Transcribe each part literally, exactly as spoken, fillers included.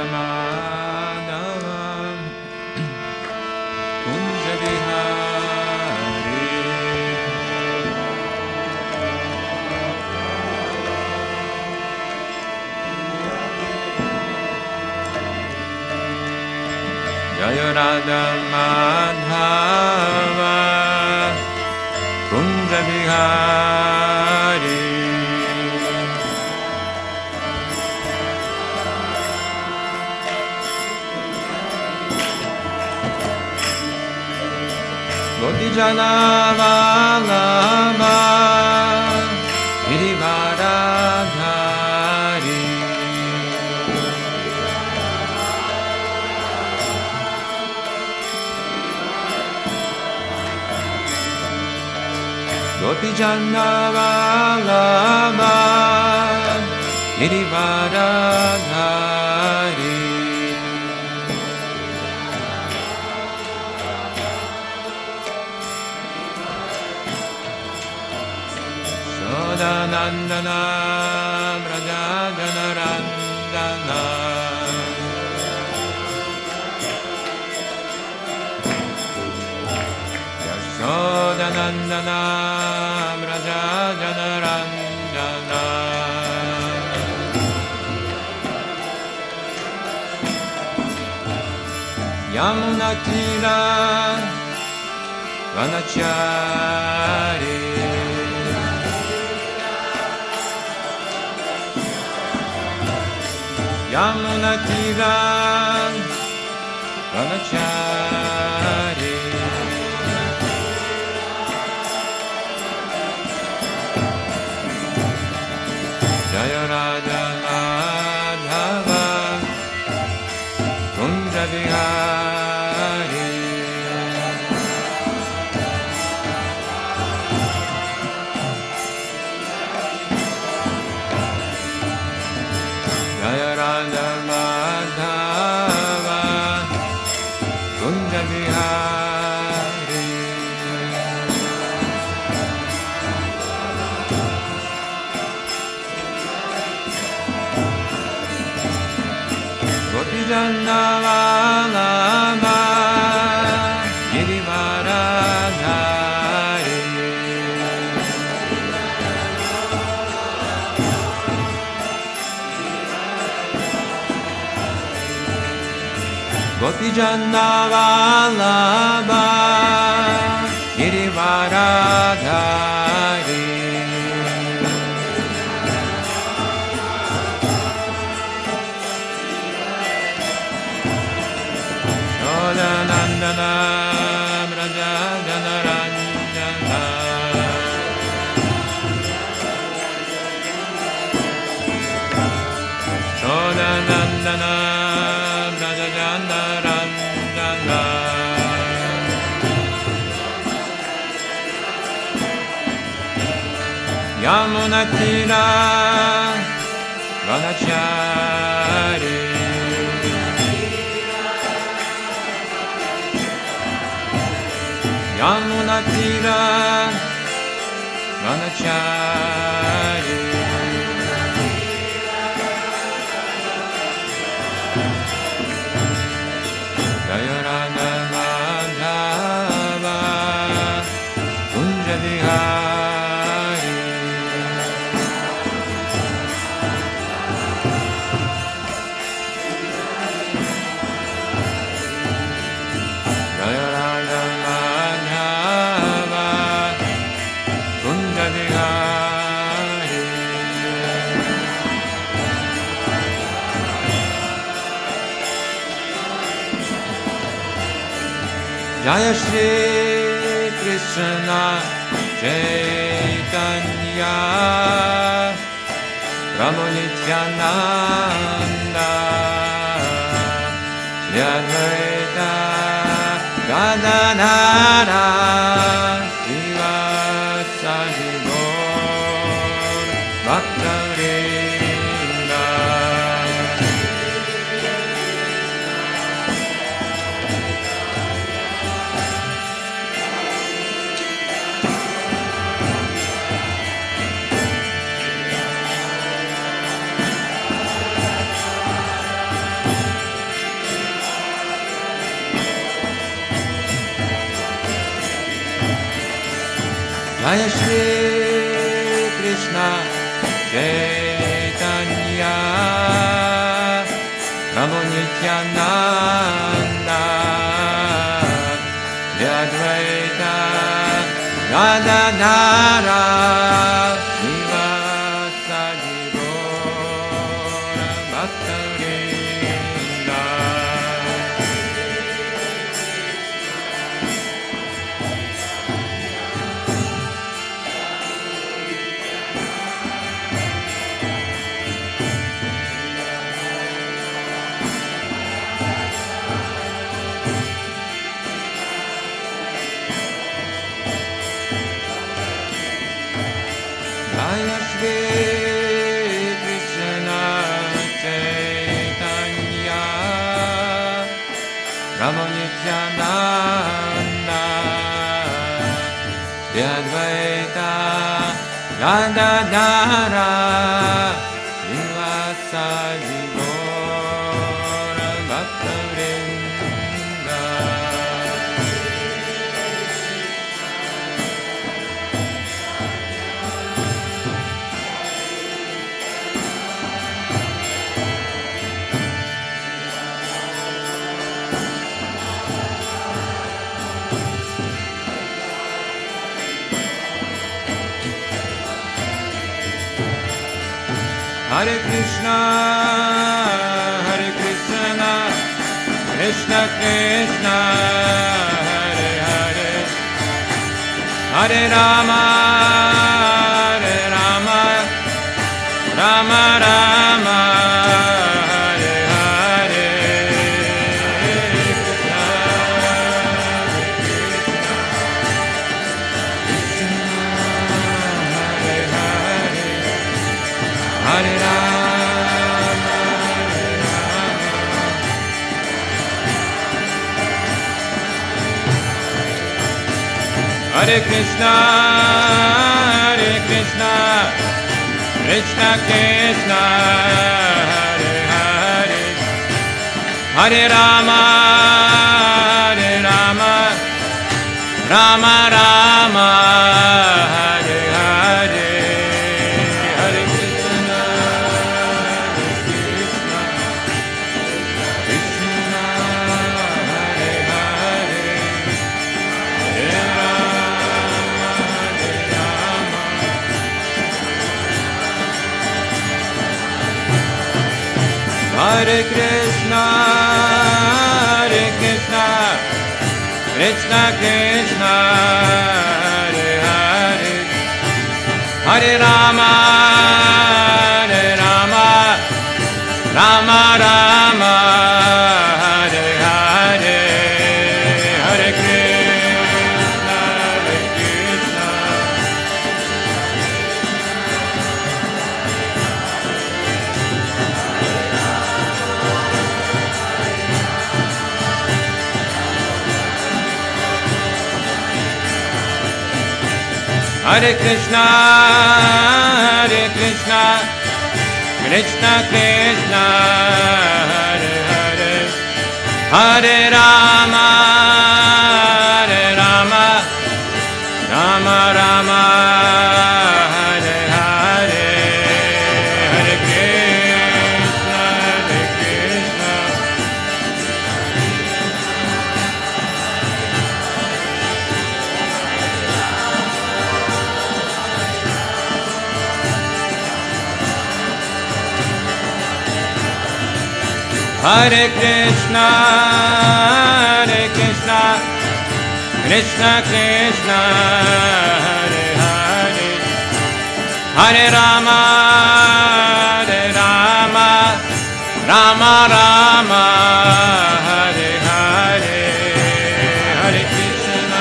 Madhava Kunja Vihari Jaya Radha Madhava Kunja Vihari Gopijana Vallabha Girivaradhari Gopijana Vallabha Girivaradhari Nandana Braja Janarandana Yashoda Nandana Braja Janarandana Yamuna Tira Vanachari Yamuna Tira Vanachari Jaya Radha Madhava Kunja Vihari Jaya Radha Madhava Kunja Vihari Gopijana Vallabha Girivaradhari Gopijana Vallabha Girivaradhari Nandana Braja Janarandana Shoda Nandana Braja Janarandana Yamuna Tira Vanachari Yamuna Tira Vanachari Jaya Radha Madhava Kunja Vihari Jaya Radha Madhava Kunja Vihari Jaya Shri Krishna Chaitanya Prabhu Nityananda Shri Advaita Gadadhara Srivasadi Gaur Bhaktavrinda Jaya Shri Krishna Chaitanya Prabhu Nityananda Shri Advaita Gadadhara Srivasadi Gaura Bhaktarinda. Jaya Shri Krishna Chaitanya Prabhu Nityananda Shri Advaita Gadadhara Srivasadi Gaura Bhaktarinda. Hare Krishna, Hare Krishna, Krishna Krishna, Hare Hare, Hare Rama, Hare Rama, Rama Rama, Hare Hare, Krishna, Hare Hare, Hare Rama. Hare Krishna, Hare Krishna, Krishna Krishna, Hare Hare, Hare Rama, Hare Rama, Rama Rama, Hare Hare, Hare Krishna, Hare Krishna, Krishna Hare Hare, Hare Hare Krishna, Hare Krishna, Krishna Krishna, Hare Hare, Hare Rama, Hare Rama, Rama Rama, Hare Hare, Hare Krishna, Hare Krishna. Hare Krishna, Hare Krishna, Krishna Krishna, Hare Hare, Hare Rama, Hare Rama, Rama Rama, Hare Hare, Hare Krishna, Hare Krishna. Hare Krishna, Hare Krishna, Krishna Krishna, Hare Hare, Hare Rama, Hare Rama, Rama Rama, Hare Hare, Hare Krishna.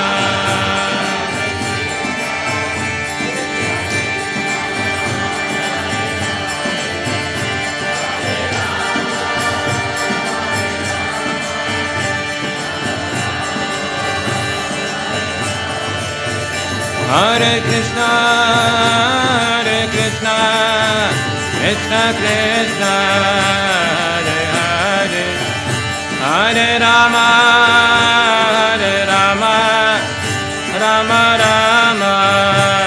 Hare Krishna, Hare Krishna, Krishna Krishna, Hare Hare, Hare Rama, Hare Rama, Rama Rama.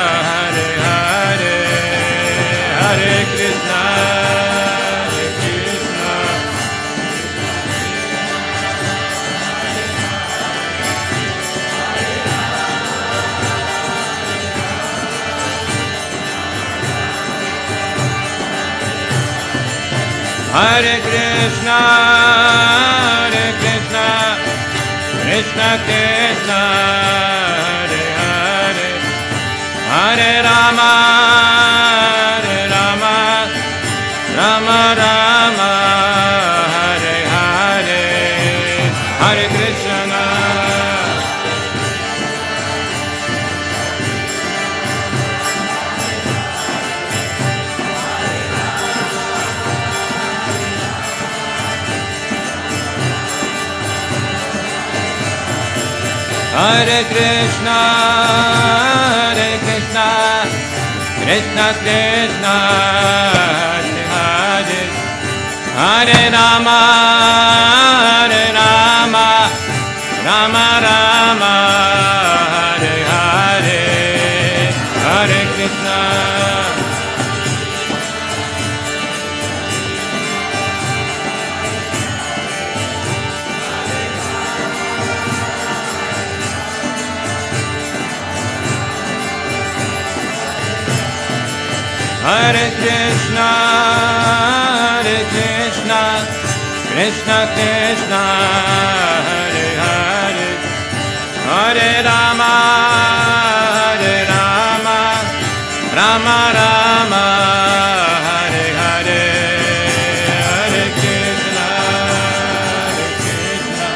Hare Krishna, Hare Krishna, Krishna Krishna, Hare Hare, Hare Rama, Hare Rama, Rama Rama, Hare Hare, Hare Krishna. Hare Krishna, Hare Krishna, Krishna Krishna, Hare Hare, Hare Rama, Hare Rama, Rama Rama, Hare Hare, Hare Krishna. Hare Krishna, Hare Krishna, Krishna Krishna, Hare Hare, Hare Rama, Hare Rama, Rama Rama, Hare Hare, Hare Krishna, Hare Krishna.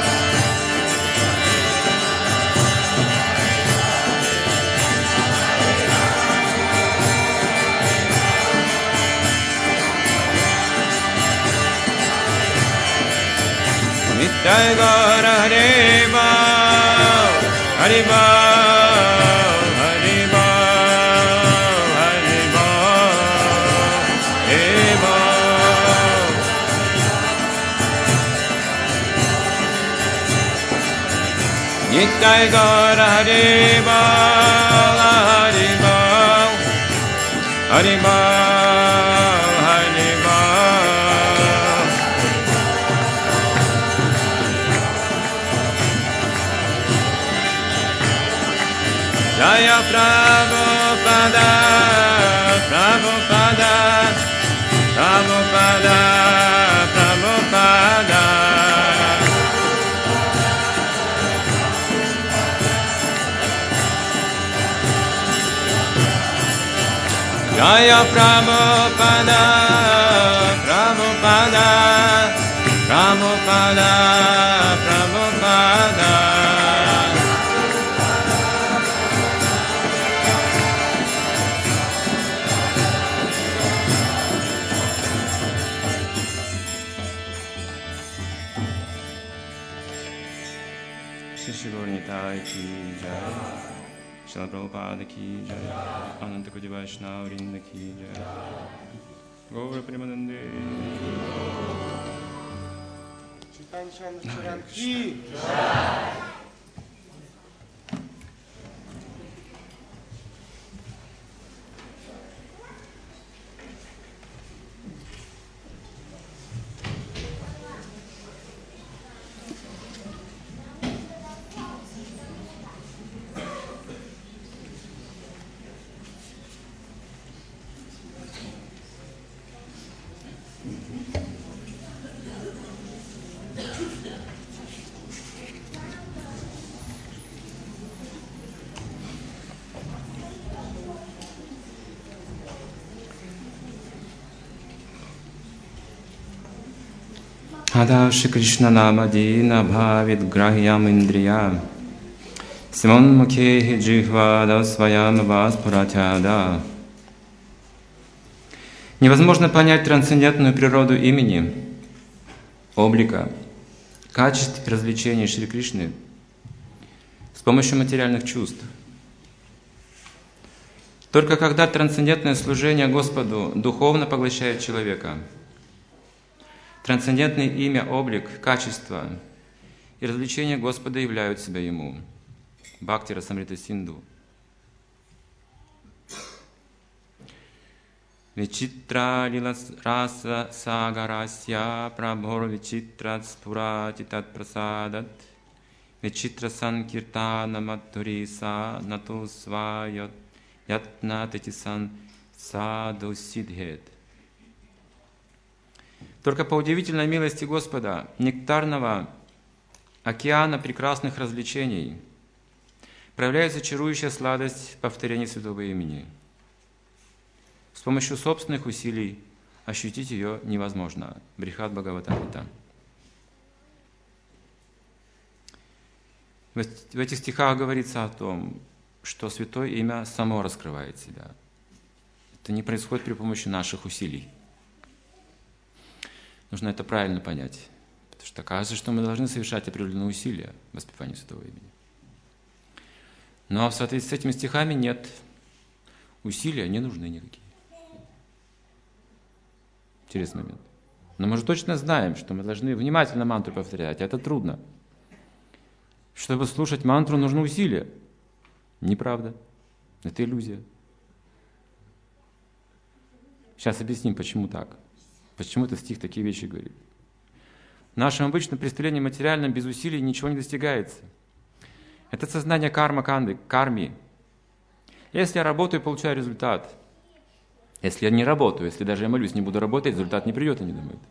Jai Gaura Hare Bol, Hare Bol, Hare Bol, Hare Bol, Hare Bol. Jai Gaura Hare Bol, Hare Bol, Hare Bol, Hare Bol. Jaya Prabhupada, Prabhupada, Prabhupada, Prabhupada. Jaya Prabhupada, Prabhupada, Prabhupada, Prabhupada. की जय, श्रील प्रभुपाद की जय, अनंत कुज वैष्णव वृंद की जय, गौर प्रेमानंदे की जय। Hada Shri Krishna Namadina Bhavit Grahyam Indriya Simon Mukhe Jihvada Swayam Vaspuratyada. Невозможно понять трансцендентную природу имени, облика, качеств и развлечений Шри Кришны с помощью материальных чувств. Только когда трансцендентное служение Господу духовно поглощает человека, трансцендентное имя, облик, качество и развлечения Господа являют себя Ему. Бхакти Расамрита Синду. Вичитра лила раса сагарасья прабхор вичитра спурати тат прасадат вичитра санкиртана матуриса нату свайот ятна тетисан саду сидхет. Только по удивительной милости Господа, нектарного океана прекрасных развлечений, проявляется чарующая сладость повторения святого имени. С помощью собственных усилий ощутить ее невозможно. Брихат Бхагаватамрита. В этих стихах говорится о том, что святое имя само раскрывает себя. Это не происходит при помощи наших усилий. Нужно это правильно понять. Потому что кажется, что мы должны совершать определенные усилия в воспевании святого имени. Но в соответствии с этими стихами нет. Усилия не нужны никакие. Интересный момент. Но мы же точно знаем, что мы должны внимательно мантру повторять. Это трудно. Чтобы слушать мантру, нужны усилия. Неправда. Это иллюзия. Сейчас объясним, почему так. Почему этот стих такие вещи говорит. В нашем обычном представлении материальном без усилий ничего не достигается. Это сознание карма-канды, карми. Если я работаю, получаю результат. Если я не работаю, если даже я молюсь, не буду работать, результат не придет, они думают.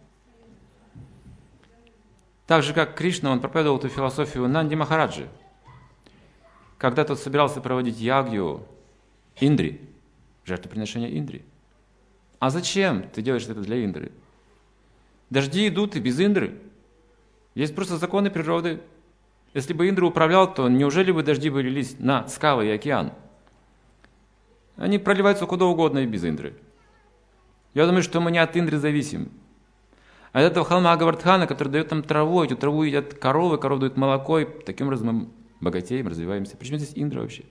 Так же, как Кришна, он проповедовал эту философию Нанди Махараджи. Когда тот собирался проводить ягью Индри, жертвоприношение Индри. А зачем ты делаешь это для Индры? Дожди идут и без Индры. Есть просто законы природы. Если бы Индра управлял, то неужели бы дожди бы лились на скалы и океан? Они проливаются куда угодно и без Индры. Я думаю, что мы не от Индры зависим. А от этого холма Гавардхана, который дает нам траву, эту траву едят коровы, коровы дают молоко, и таким образом мы богатеем, развиваемся. Почему здесь Индра вообще?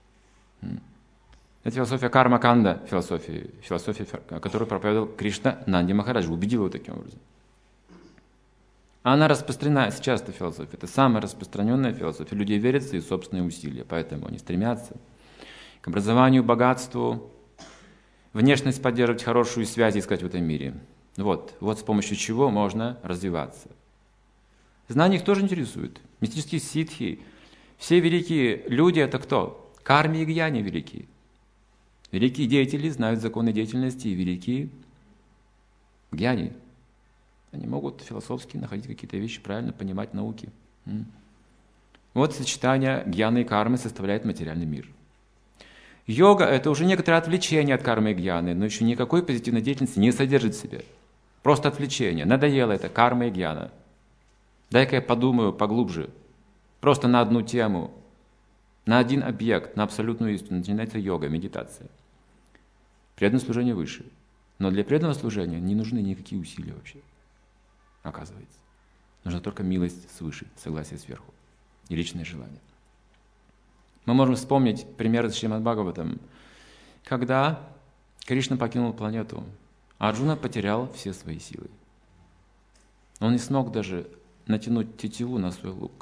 Это философия карма-канда, философия, философия, которую проповедовал Кришна Нанди Махарадж, убедил его таким образом. Она распространена сейчас, эта философия. Это самая распространенная философия. Люди верят в свои собственные усилия, поэтому они стремятся к образованию, богатству, внешность поддерживать, хорошую связь искать в этом мире. Вот, вот с помощью чего можно развиваться. Знания их тоже интересуют. Мистические ситхи, все великие люди — это кто? Карми и гьяни великие. Великие деятели знают законы деятельности, и великие гьяни. Они могут философски находить какие-то вещи, правильно понимать науки. Вот сочетание гьяны и кармы составляет материальный мир. Йога — это уже некоторое отвлечение от кармы и гьяны, но еще никакой позитивной деятельности не содержит в себе. Просто отвлечение. Надоело это карма и гьяна. Дай-ка я подумаю поглубже. Просто на одну тему, на один объект, на абсолютную истину. Начинается йога, медитация. Преданное служение выше. Но для преданного служения не нужны никакие усилия вообще. Оказывается. Нужна только милость свыше, согласие сверху и личное желание. Мы можем вспомнить пример из Шримад Бхагаватам, когда Кришна покинул планету, а Арджуна потерял все свои силы. Он не смог даже натянуть тетиву на свой лук.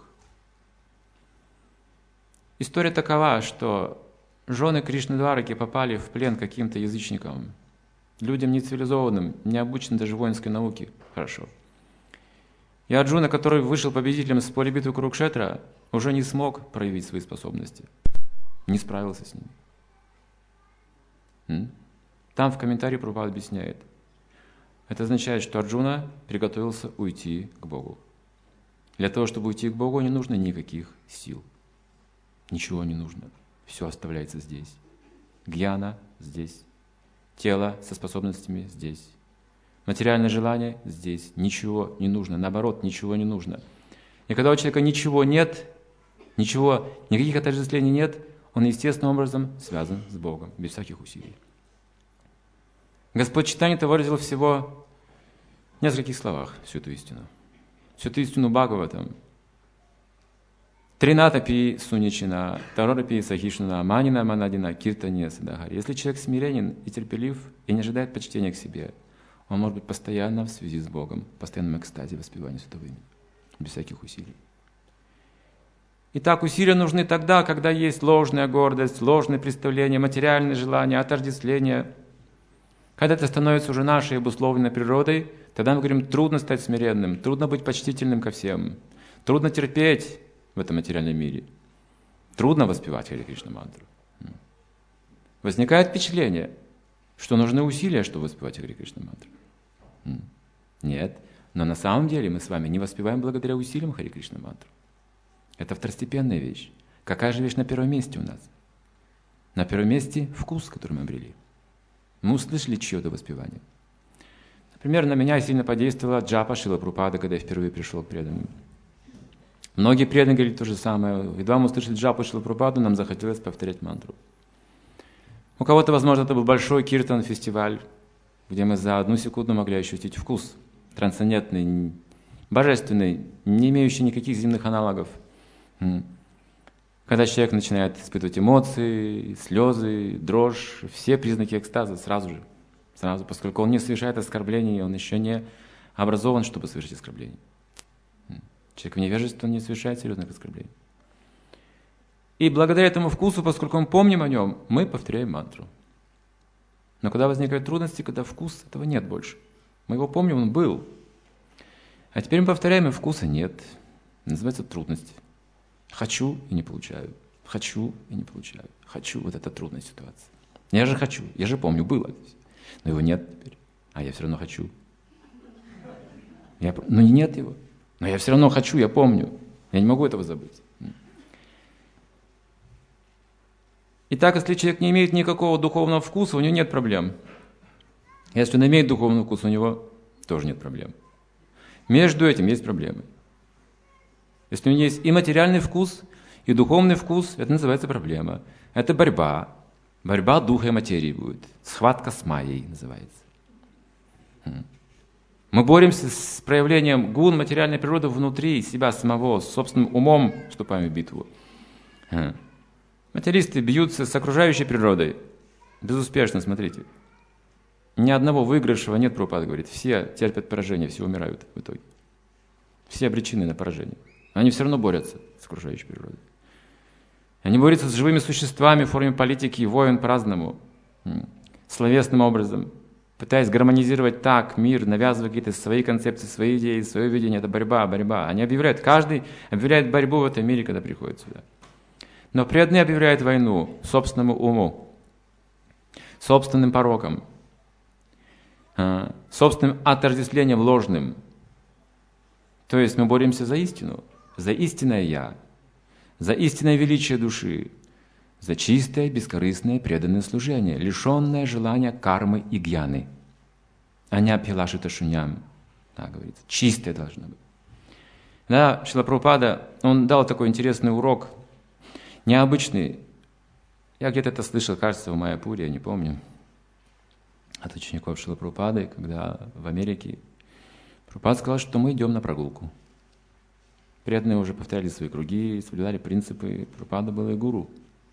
История такова, что жены Кришны-двараки попали в плен каким-то язычникам, людям нецивилизованным, не обученным даже воинской науке хорошо. И Арджуна, который вышел победителем с поля битвы Курукшетра, уже не смог проявить свои способности, не справился с ними. М? Там в комментарии Прабхупада объясняет, это означает, что Арджуна приготовился уйти к Богу. Для того, чтобы уйти к Богу, не нужно никаких сил. Ничего не нужно. Все оставляется здесь. Гьяна здесь. Тело со способностями здесь. Материальное желание здесь. Ничего не нужно. Наоборот, ничего не нужно. И когда у человека ничего нет, ничего, никаких отождествлений нет, он естественным образом связан с Богом, без всяких усилий. Господь Чайтанья выразил всего в нескольких словах всю эту истину. Всю эту истину Бхагаватам. Тринатапи суничина, тарорапи сахишна, манина манадина, киртания садагари. Если человек смиренен и терпелив, и не ожидает почтения к себе, он может быть постоянно в связи с Богом, в постоянном экстазе воспевания святого имени, без всяких усилий. Итак, усилия нужны тогда, когда есть ложная гордость, ложные представления, материальные желания, отождествление. Когда это становится уже нашей обусловленной природой, тогда мы говорим, трудно стать смиренным, трудно быть почтительным ко всем, трудно терпеть в этом материальном мире, трудно воспевать Харе Кришна мантру. Возникает впечатление, что нужны усилия, чтобы воспевать Харе Кришна мантру. Нет. Но на самом деле мы с вами не воспеваем благодаря усилиям Хари Кришна мантру. Это второстепенная вещь. Какая же вещь на первом месте у нас? На первом месте вкус, который мы обрели. Мы услышали чье-то воспевание. Например, на меня сильно подействовала джапа Шрилы Прабхупады, когда я впервые пришел к преданным. Многие преданные говорили то же самое. Едва мы услышали джапу Шрилы Прабхупаду, нам захотелось повторять мантру. У кого-то, возможно, это был большой киртан, фестиваль, где мы за одну секунду могли ощутить вкус трансцендентный, божественный, не имеющий никаких земных аналогов. Когда человек начинает испытывать эмоции, слезы, дрожь, все признаки экстаза сразу же. Сразу, поскольку он не совершает оскорблений, он еще не образован, чтобы совершить оскорбление. Человек в невежестве, он не совершает серьезных оскорблений. И благодаря этому вкусу, поскольку мы помним о нем, мы повторяем мантру. Но когда возникают трудности, когда вкус, этого нет больше. Мы его помним, он был. А теперь мы повторяем, и вкуса нет. Называется трудность. Хочу и не получаю. Хочу и не получаю. Хочу. Вот это трудная ситуация. Я же хочу. Я же помню, было. Но его нет теперь. А я все равно хочу. Я, ну нет его. Но я все равно хочу, я помню. Я не могу этого забыть. Итак, если человек не имеет никакого духовного вкуса, у него нет проблем. Если он имеет духовный вкус, у него тоже нет проблем. Между этим есть проблемы. Если у него есть и материальный вкус, и духовный вкус, это называется проблема. Это борьба. Борьба духа и материи будет. Схватка с майей называется. Мы боремся с проявлением гун материальной природы внутри себя самого, с собственным умом вступаем в битву. Материалисты бьются с окружающей природой. Безуспешно, смотрите. Ни одного выигравшего нет, Прабхупада говорит. Все терпят поражение, все умирают в итоге. Все обречены на поражение. Но они все равно борются с окружающей природой. Они борются с живыми существами в форме политики и войн по-разному, словесным образом, пытаясь гармонизировать так мир, навязывая какие-то свои концепции, свои идеи, свое видение. Это борьба, борьба. Они объявляют, каждый объявляет борьбу в этом мире, когда приходит сюда. Но преданные объявляют войну собственному уму, собственным порокам, собственным отождествлением ложным. То есть мы боремся за истину, за истинное «Я», за истинное величие души, за чистое, бескорыстное, преданное служение, лишенное желания кармы и гьяны. Аня пилашита шуням, так говорится, чистое должно быть. Да, Шрила Прабхупада, он дал такой интересный урок, необычный. Я где-то это слышал, кажется, в Майяпуре, я не помню, от учеников Шрилы Прабхупады, когда в Америке Прабхупада сказал, что мы идем на прогулку. Преданные уже повторяли свои круги, соблюдали принципы. Прабхупада был и гуру.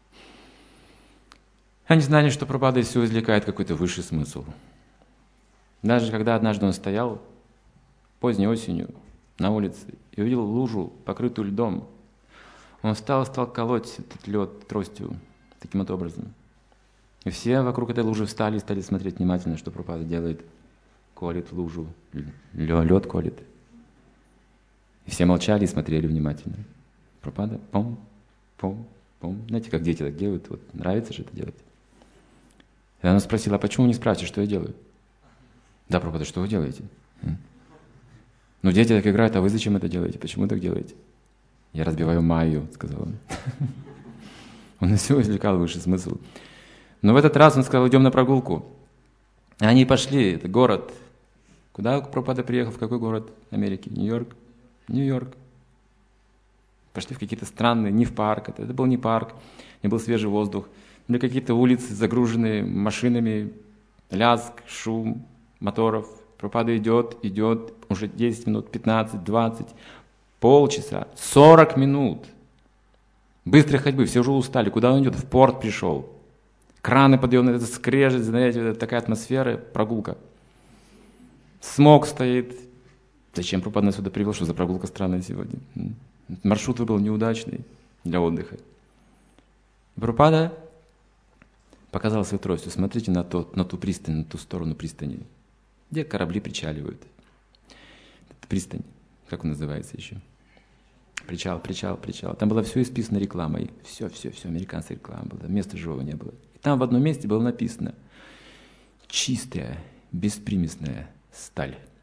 Они знали, что Прабхупада из всего извлекает какой-то высший смысл. Даже когда однажды он стоял поздней осенью на улице и увидел лужу, покрытую льдом, он встал и стал колоть этот лед тростью таким вот образом. И все вокруг этой лужи встали и стали смотреть внимательно, что Прабхупада делает. Колет лужу, лед колет. И все молчали и смотрели внимательно. Прабхупада, пом, пом, пом. Знаете, как дети так делают? Вот нравится же это делать. И она спросила, а почему не спрашиваете, что я делаю? Да, Прабхупада, что вы делаете? Ну, дети так играют, а вы зачем это делаете? Почему так делаете? Я разбиваю майю, сказал он. Он из всего извлекал высший смысл. Но в этот раз он сказал, идем на прогулку. И они пошли, это город. Куда Прабхупада приехал? В какой город Америки? Нью-Йорк? Нью-Йорк. Пошли в какие-то странные, не в парк, это, это был не парк, не был свежий воздух. Были какие-то улицы, загруженные машинами, лязг, шум моторов. Прабхупада идет, идет, уже десять минут, пятнадцать, двадцать, полчаса, сорок минут. Быстрой ходьбы, все уже устали. Куда он идет? В порт пришел. Краны подъемные, это скрежет, знаете, это такая атмосфера, прогулка. Смог стоит. Зачем Прабхупада нас сюда привел, что за прогулка странная сегодня? Маршрут был неудачный для отдыха. Прабхупада показал свою тростью. Смотрите на, то, на ту пристань, на ту сторону пристани, где корабли причаливают. Это пристань, как он называется еще? Причал, причал, причал. Там было все исписано рекламой. Все, все, все, американская реклама была. Места живого не было. И там в одном месте было написано: чистая, беспримесная сталь.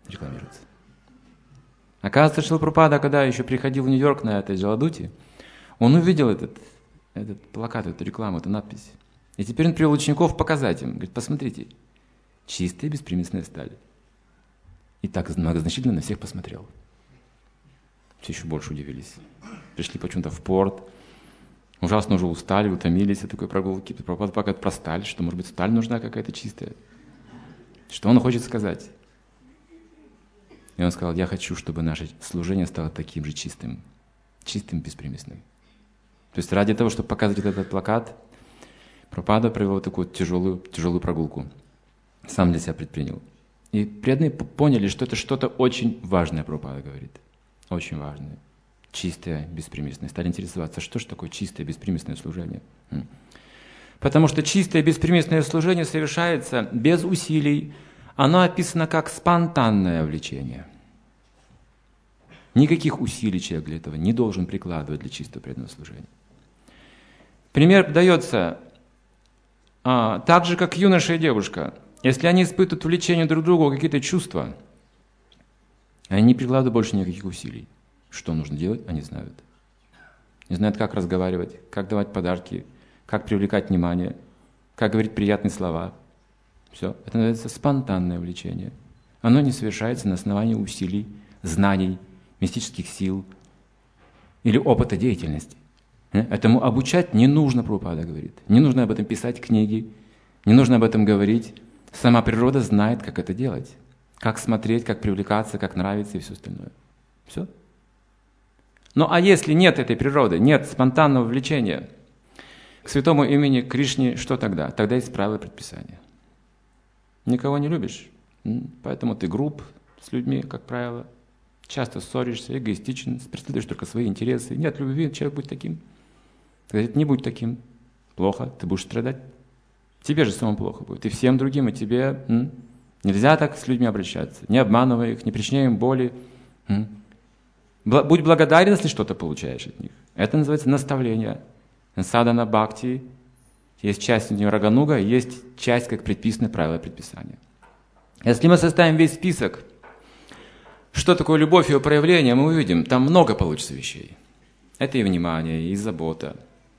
рекламируется. Оказывается, Шрила Прабхупада, когда еще приходил в Нью-Йорк на этой Джаладуте, он увидел этот, этот плакат, эту рекламу, эту надпись. И теперь он привел учеников показать им. Говорит, посмотрите, чистая беспримесная сталь. И так многозначительно на всех посмотрел. Все еще больше удивились. Пришли почему-то в порт, ужасно уже устали, утомились от такой прогулки. Прабхупада пока про сталь, что, может быть, сталь нужна какая-то чистая. Что он хочет сказать? И он сказал, я хочу, чтобы наше служение стало таким же чистым, чистым, беспримесным. То есть ради того, чтобы показывать этот плакат, Прабхупада провел такую тяжелую, тяжелую прогулку. Сам для себя предпринял. И преданные поняли, что это что-то очень важное, Прабхупада говорит. Очень важное. Чистое, беспримесное. Стали интересоваться, что же такое чистое, беспримесное служение. Потому что чистое, беспримесное служение совершается без усилий. Оно описано как спонтанное влечение. Никаких усилий человек для этого не должен прикладывать для чистого преданного служения. Пример дается а, так же, как юноша и девушка. Если они испытывают влечение друг к другу, какие-то чувства, они не прикладывают больше никаких усилий. Что нужно делать, они знают. Не знают, как разговаривать, как давать подарки, как привлекать внимание, как говорить приятные слова. Все. Это называется спонтанное влечение. Оно не совершается на основании усилий, знаний, мистических сил или опыта деятельности. Этому обучать не нужно, Прабхупада говорит. Не нужно об этом писать книги, не нужно об этом говорить. Сама природа знает, как это делать. Как смотреть, как привлекаться, как нравиться и все остальное. Все. Ну а если нет этой природы, нет спонтанного влечения к святому имени Кришне, что тогда? Тогда есть правила предписания. Никого не любишь, поэтому ты груб с людьми, как правило. Часто ссоришься, эгоистичен, преследуешь только свои интересы. Нет любви, человек будет таким. Говорит, не будь таким. Плохо, ты будешь страдать. Тебе же самому плохо будет. И всем другим, и тебе. М? Нельзя так с людьми обращаться. Не обманывай их, не причиняй им боли. М? Будь благодарен, если что-то получаешь от них. Это называется наставление. Садана бхакти. Есть часть рагануга, есть часть, как предписанное правило предписания. Если мы составим весь список, что такое любовь и ее проявление, мы увидим, там много получится вещей. Это и внимание, и забота.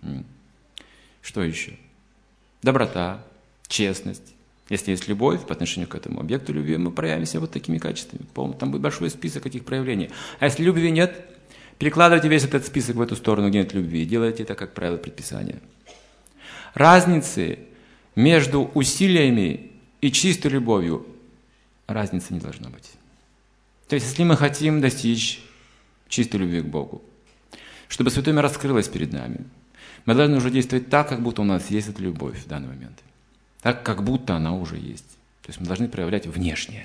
Что еще? Доброта, честность. Если есть любовь по отношению к этому объекту любви, мы проявим себя вот такими качествами. Там будет большой список этих проявлений. А если любви нет, перекладывайте весь этот список в эту сторону, где нет любви, и делайте это как правило предписания. Разницы между усилиями и чистой любовью, разницы не должно быть. То есть, если мы хотим достичь чистой любви к Богу, чтобы Святое Имя раскрылось перед нами, мы должны уже действовать так, как будто у нас есть эта любовь в данный момент. Так, как будто она уже есть. То есть мы должны проявлять внешне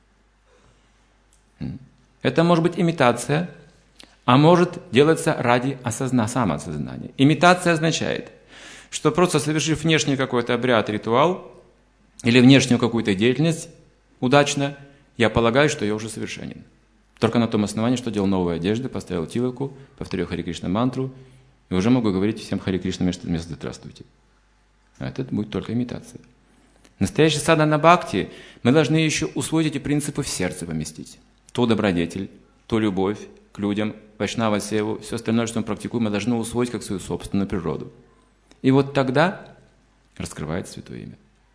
это. Это может быть имитация, а может делаться ради осозна... самоосознания. Имитация означает, что просто совершив внешний какой-то обряд, ритуал, или внешнюю какую-то деятельность удачно, я полагаю, что я уже совершенен. Только на том основании, что делал новые одежды, поставил тилаку, повторил Харе Кришна мантру, и уже могу говорить всем Харе Кришна вместо «Здравствуйте». А это будет только имитация. Настоящий садхана бхакти мы должны еще усвоить эти принципы в сердце поместить. То добродетель, то любовь к людям, вайшнава севу, все остальное, что мы практикуем, мы должны усвоить как свою собственную природу. И вот тогда раскрывается Святое Имя.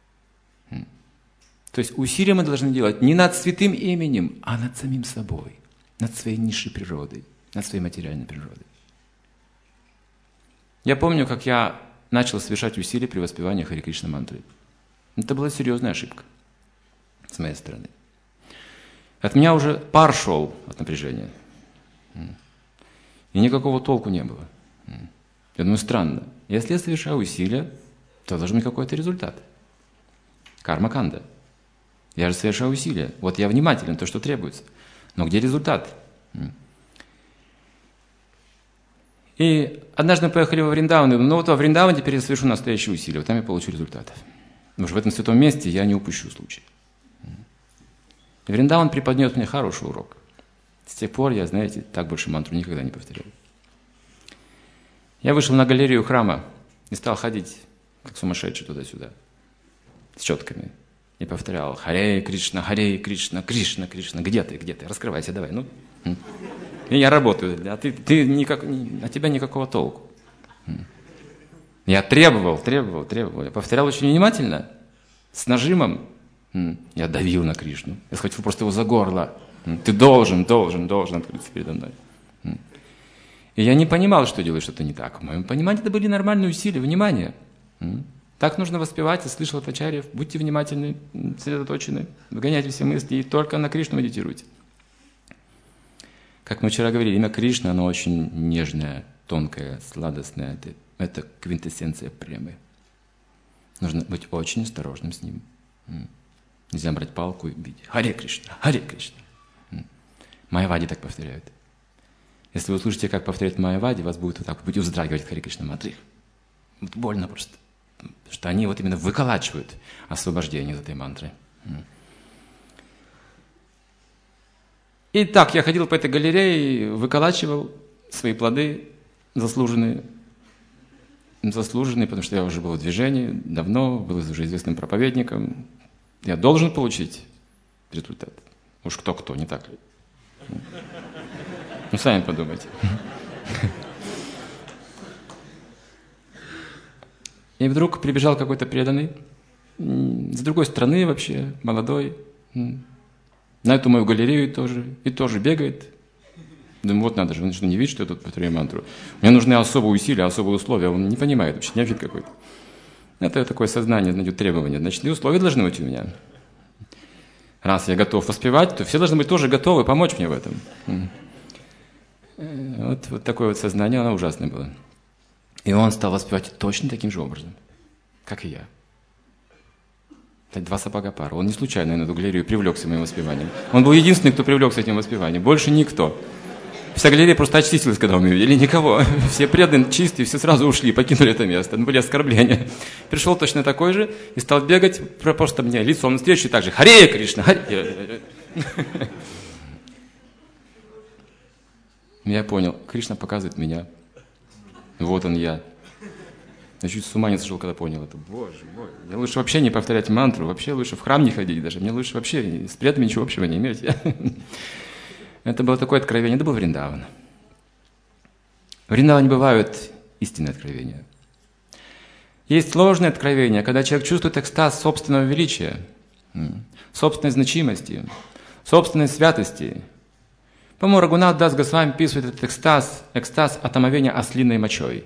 То есть усилия мы должны делать не над святым именем, а над самим собой, над своей низшей природой, над своей материальной природой. Я помню, как я начал совершать усилия при воспевании Харе Кришна мантры. Это была серьезная ошибка с моей стороны. От меня уже пар шел от напряжения. И никакого толку не было. Я думаю, странно. Если я совершаю усилия, то должен быть какой-то результат. Карма-канда. Я же совершаю усилия. Вот я внимателен, то, что требуется. Но где результат? И однажды мы поехали во Вриндаван, и ну вот во Вриндаване теперь я совершу настоящие усилия, вот там я получу результат. Потому что в этом святом месте я не упущу случай. И Вриндаван преподнес мне хороший урок. С тех пор я, знаете, так больше мантру никогда не повторял. Я вышел на галерею храма и стал ходить, как сумасшедший, туда-сюда, с четками. И повторял: Харе Кришна, Харе Кришна, Кришна, Кришна. Где ты, где ты? Раскрывайся, давай. Ну. И я работаю, а ты, ты никак, от тебя никакого толку. Я требовал, требовал, требовал. Я повторял очень внимательно, с нажимом. Я давил на Кришну. Я схватил просто его за горло. Ты должен, должен, должен открыться передо мной. И я не понимал, что делаю что-то не так. В моем понимании это были нормальные усилия, внимание. Так нужно воспевать. Я слышал от ачарьев: будьте внимательны, сосредоточены, выгоняйте все мысли и только на Кришну медитируйте. Как мы вчера говорили, имя Кришна, оно очень нежное, тонкое, сладостное. Это, это квинтэссенция премы. Нужно быть очень осторожным с ним. Нельзя брать палку и бить. Харе Кришна, Харе Кришна. Майявади так повторяют. Если вы услышите, как повторяет Майявади, вас будет вот так, будете вздрагивать Харе Кришна мантры. Вот больно просто. Потому что они вот именно выколачивают освобождение из этой мантры. И так я ходил по этой галерее, выколачивал свои плоды заслуженные. Заслуженные, потому что я уже был в движении давно, был уже известным проповедником. Я должен получить результат. Уж кто-кто, не так ли? Ну, сами подумайте. И вдруг прибежал какой-то преданный, с другой стороны вообще, молодой, на эту мою галерею тоже, и тоже бегает. Думаю, вот надо же, он что, не видит, что я тут повторяю мантру? Мне нужны особые усилия, особые условия, он не понимает вообще, неофит какой-то. Это такое сознание, значит, требование. Значит, и условия должны быть у меня. Раз я готов воспевать, то все должны быть тоже готовы помочь мне в этом. Вот, вот такое вот сознание, оно ужасное было. И он стал воспевать точно таким же образом, как и я. Это два сапога пара. Он не случайно на эту галерею привлекся моим воспеванием. Он был единственный, кто привлекся этим воспеванием. Больше никто. Вся галерея просто очистилась, когда мы увидели. Никого. Все преданные, чистые, все сразу ушли, покинули это место. Были оскорбления. Пришел точно такой же и стал бегать, просто мне лицом навстречу, и так же: Харе Кришна, Харе. Я понял, Кришна показывает меня. Вот он я. Я чуть с ума не сошел, когда понял это. Боже мой. Мне лучше вообще не повторять мантру, вообще лучше в храм не ходить даже. Мне лучше вообще с преданными ничего общего не иметь. Это было такое откровение, это был Вриндаван. В Вриндаване бывают истинные откровения. Есть ложные откровения, когда человек чувствует экстаз собственного величия, собственной значимости, собственной святости. По-моему, Рагунат Дас Госвами описывает этот экстаз, экстаз от омовения ослиной мочой.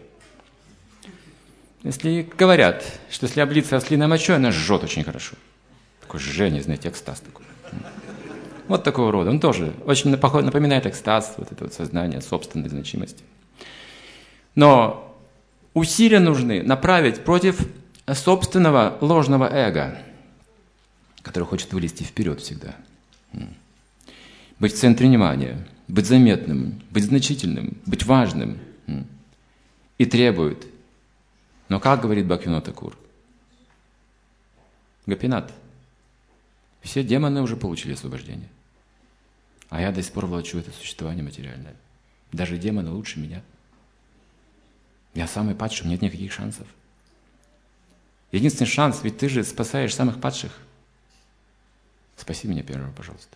Если говорят, что если облиться ослиной мочой, она жжет очень хорошо. Такое жжение, знаете, экстаз такой. Вот такого рода. Он тоже очень напоминает экстаз, вот это вот сознание собственной значимости. Но усилия нужны направить против собственного ложного эго, которое хочет вылезти вперед всегда. Быть в центре внимания, быть заметным, быть значительным, быть важным. И требует. Но как говорит Бхактивинода Тхакур? Гопинат, все демоны уже получили освобождение. А я до сих пор влачу это существование материальное. Даже демоны лучше меня. Я самый падший, у меня нет никаких шансов. Единственный шанс, ведь ты же спасаешь самых падших. Спаси меня первого, пожалуйста.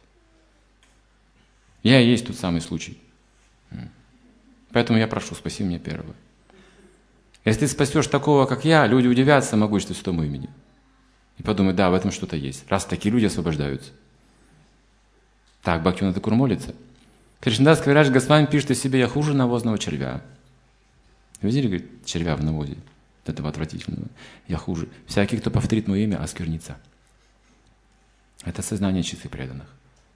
Я и есть тот самый случай. Поэтому я прошу, спаси меня первого. Если ты спасешь такого, как я, люди удивятся могуществу святому имени. И подумают, да, в этом что-то есть. Раз такие люди освобождаются. Так, Бхактивинода Тхакур молится. Кришнадас Кавирадж Госвами пишет о себе: я хуже навозного червя. Вы видели, говорит, червя в навозе? Этого отвратительного. Я хуже. Всякий, кто повторит мое имя, осквернится. Это сознание чистых преданных.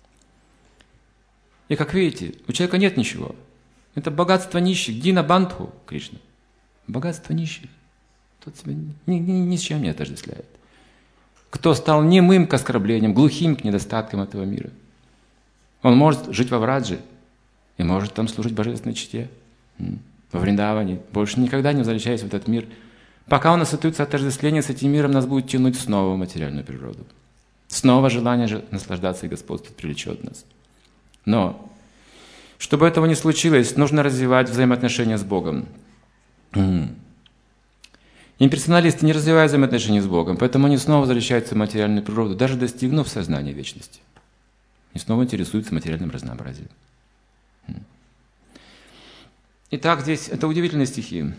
И как видите, у человека нет ничего. Это богатство нищих. Дина Бандху, Кришна. Богатство нищих. Тот себя ни, ни, ни с чем не отождествляет. Кто стал немым к оскорблениям, глухим к недостаткам этого мира. Он может жить во Врадже и может там служить божественной чете, во Вриндаване, больше никогда не возвращаясь в этот мир. Пока он осознается отождествление с этим миром, нас будет тянуть снова в материальную природу. Снова желание наслаждаться и господствовать привлечет нас. Но, чтобы этого не случилось, нужно развивать взаимоотношения с Богом. Имперсоналисты не развивают взаимоотношения с Богом, поэтому они снова возвращаются в материальную природу, даже достигнув сознания вечности. И снова интересуются материальным разнообразием. Итак, здесь это удивительные стихи,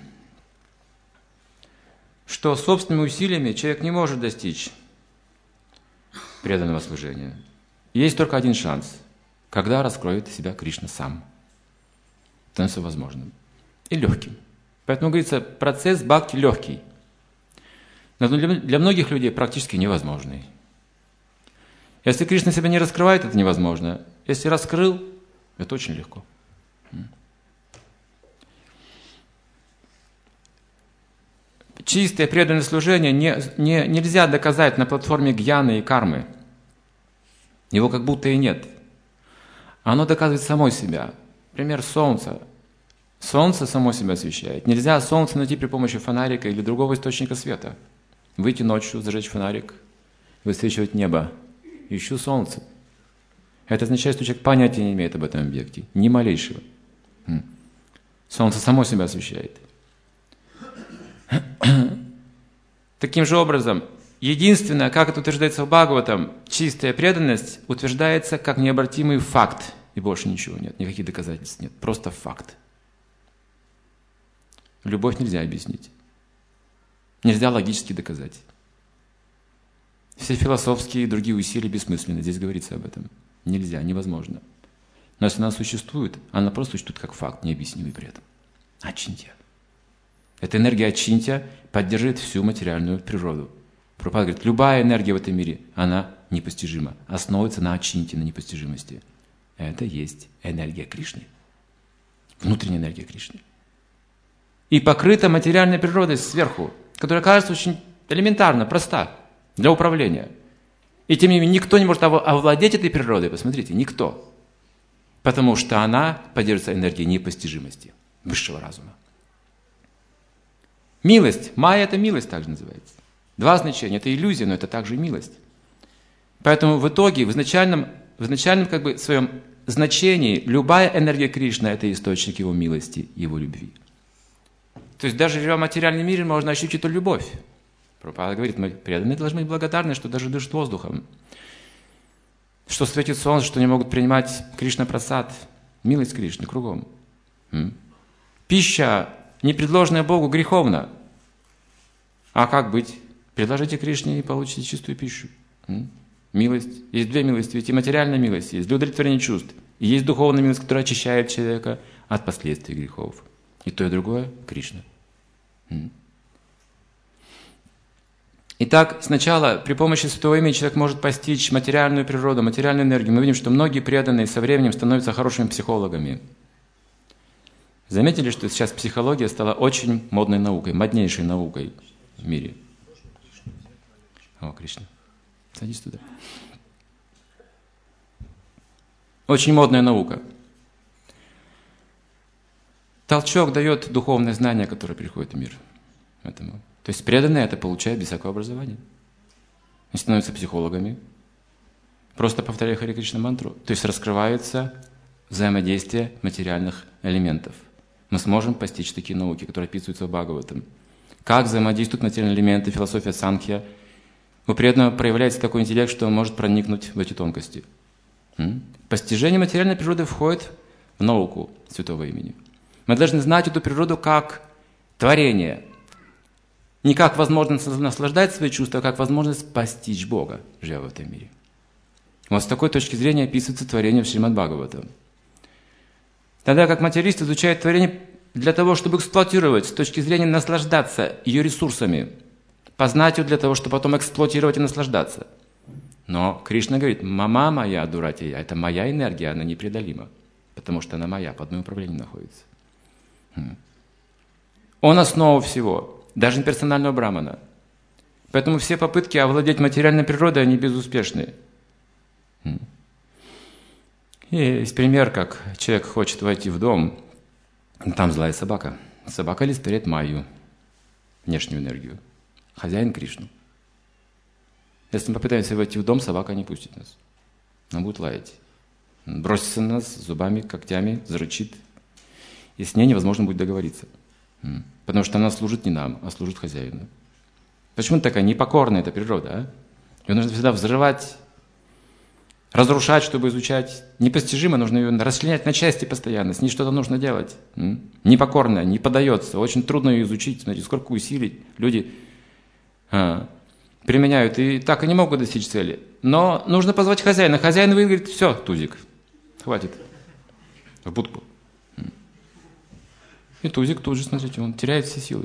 что собственными усилиями человек не может достичь преданного служения. Есть только один шанс, когда раскроет себя Кришна сам. Становится возможным и легким. Поэтому говорится, процесс бхакти легкий, но для многих людей практически невозможный. Если Кришна себя не раскрывает, это невозможно. Если раскрыл, это очень легко. Чистое преданное служение не, не, нельзя доказать на платформе гьяны и кармы. Его как будто и нет. Оно доказывает само себя. Пример солнца. Солнце само себя освещает. Нельзя солнце найти при помощи фонарика или другого источника света. Выйти ночью, зажечь фонарик, высвечивать небо. Ищу солнце. Это означает, что человек понятия не имеет об этом объекте. Ни малейшего. Солнце само себя освещает. Таким же образом, единственное, как это утверждается в Бхагаватам, чистая преданность утверждается как необратимый факт. И больше ничего нет, никаких доказательств нет. Просто факт. Любовь нельзя объяснить. Нельзя логически доказать. Все философские и другие усилия бессмысленны. Здесь говорится об этом. Нельзя, невозможно. Но если она существует, она просто существует как факт, необъяснимый при этом. Ачинтья. Эта энергия ачинтья поддерживает всю материальную природу. Прабхупада говорит, любая энергия в этом мире, она непостижима, основывается на ачинтье, на непостижимости. Это есть энергия Кришны. Внутренняя энергия Кришны. И покрыта материальной природой сверху, которая кажется очень элементарно, проста для управления. И тем не менее никто не может овладеть этой природой, посмотрите, никто. Потому что она поддерживается энергией непостижимости, высшего разума. Милость. Майя – это милость также называется. Два значения. Это иллюзия, но это также и милость. Поэтому в итоге, в изначальном, в изначальном как бы, своем значении, любая энергия Кришны – это источник его милости, его любви. То есть даже живя в материальном мире, можно ощутить эту любовь. Прабхупада говорит, мы преданные должны быть благодарны, что даже дышат воздухом. Что светит солнце, что не могут принимать Кришна-прасад. Милость Кришны кругом. М? Пища, не предложенная Богу, греховна. А как быть? Предложите Кришне и получите чистую пищу. М? Милость. Есть две милости. Ведь и материальная милость есть, для удовлетворения чувств. И есть духовная милость, которая очищает человека от последствий грехов. И то, и другое – Кришна. М? Итак, сначала при помощи святого имени человек может постичь материальную природу, материальную энергию. Мы видим, что многие преданные со временем становятся хорошими психологами. Заметили, что сейчас психология стала очень модной наукой, моднейшей наукой в мире? О, Кришна. Садись туда. Очень модная наука. Толчок дает духовное знание, которое приходит в мир. Этому. То есть преданные это получают без всякого образования. Они становятся психологами, просто повторяя Харе Кришна мантру. То есть раскрывается взаимодействие материальных элементов. Мы сможем постичь такие науки, которые описываются в Бхагаватам. Как взаимодействуют материальные элементы, философия Санхья. У преданного проявляется такой интеллект, что он может проникнуть в эти тонкости. М? Постижение материальной природы входит в науку святого имени. Мы должны знать эту природу как творение. Не как возможность наслаждать свои чувства, а как возможность постичь Бога, живя в этом мире. Вот с такой точки зрения описывается творение в Шримад Бхагаватам. Тогда как материалист изучает творение для того, чтобы эксплуатировать, с точки зрения наслаждаться ее ресурсами, познать ее для того, чтобы потом эксплуатировать и наслаждаться. Но Кришна говорит, мама моя, дуратия, это моя энергия, она непреодолима, потому что она моя, под моим управлением находится. Он основа всего, даже имперсонального брамана. Поэтому все попытки овладеть материальной природой, они безуспешны. И есть пример, как человек хочет войти в дом, там злая собака. Собака олицетворяет Майю, внешнюю энергию. Хозяин Кришну. Если мы попытаемся войти в дом, собака не пустит нас. Она будет лаять. Бросится на нас зубами, когтями, зарычит. И с ней невозможно будет договориться. Потому что она служит не нам, а служит хозяину. Почему такая непокорная эта природа, а? Ее нужно всегда взрывать, разрушать, чтобы изучать. Непостижимо, нужно ее расчленять на части постоянно, с ней что-то нужно делать. М? Непокорная, не поддается, очень трудно ее изучить. Смотрите, сколько усилий люди а, применяют и так и не могут достичь цели. Но нужно позвать хозяина. Хозяин выиграет, все, тузик, хватит, в будку. И тузик тут же, смотрите, он теряет все силы.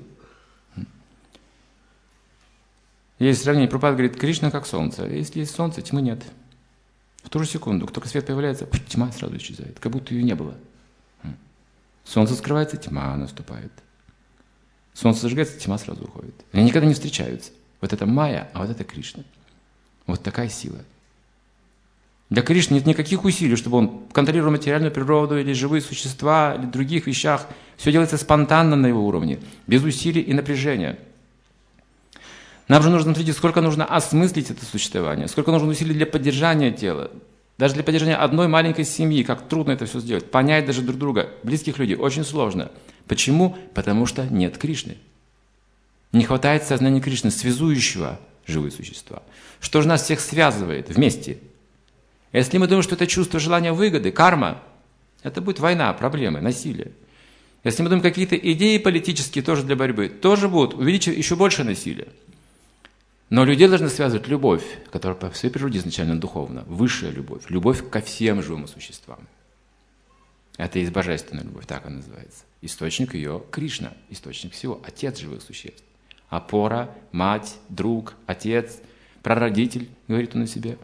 Есть сравнение, Прабхупада говорит, Кришна как солнце. Если есть солнце, тьмы нет. В ту же секунду, как только свет появляется, тьма сразу исчезает, как будто ее не было. Солнце скрывается, тьма наступает. Солнце зажигается, тьма сразу уходит. Они никогда не встречаются. Вот это майя, а вот это Кришна. Вот такая сила. Для Кришны нет никаких усилий, чтобы он контролировал материальную природу или живые существа, или других вещах. Все делается спонтанно на его уровне, без усилий и напряжения. Нам же нужно смотреть, сколько нужно осмыслить это существование, сколько нужно усилий для поддержания тела. Даже для поддержания одной маленькой семьи, как трудно это все сделать. Понять даже друг друга, близких людей, очень сложно. Почему? Потому что нет Кришны. Не хватает сознания Кришны, связующего живые существа. Что же нас всех связывает вместе? Если мы думаем, что это чувство желания выгоды, карма, это будет война, проблемы, насилие. Если мы думаем, какие-то идеи политические тоже для борьбы, тоже будут увеличивать еще больше насилия. Но людей должны связывать любовь, которая по своей природе изначально духовна, высшая любовь, любовь ко всем живым существам. Это есть божественная любовь, так она называется. Источник ее Кришна, источник всего, отец живых существ. Опора, мать, друг, отец, прародитель, говорит он о себе.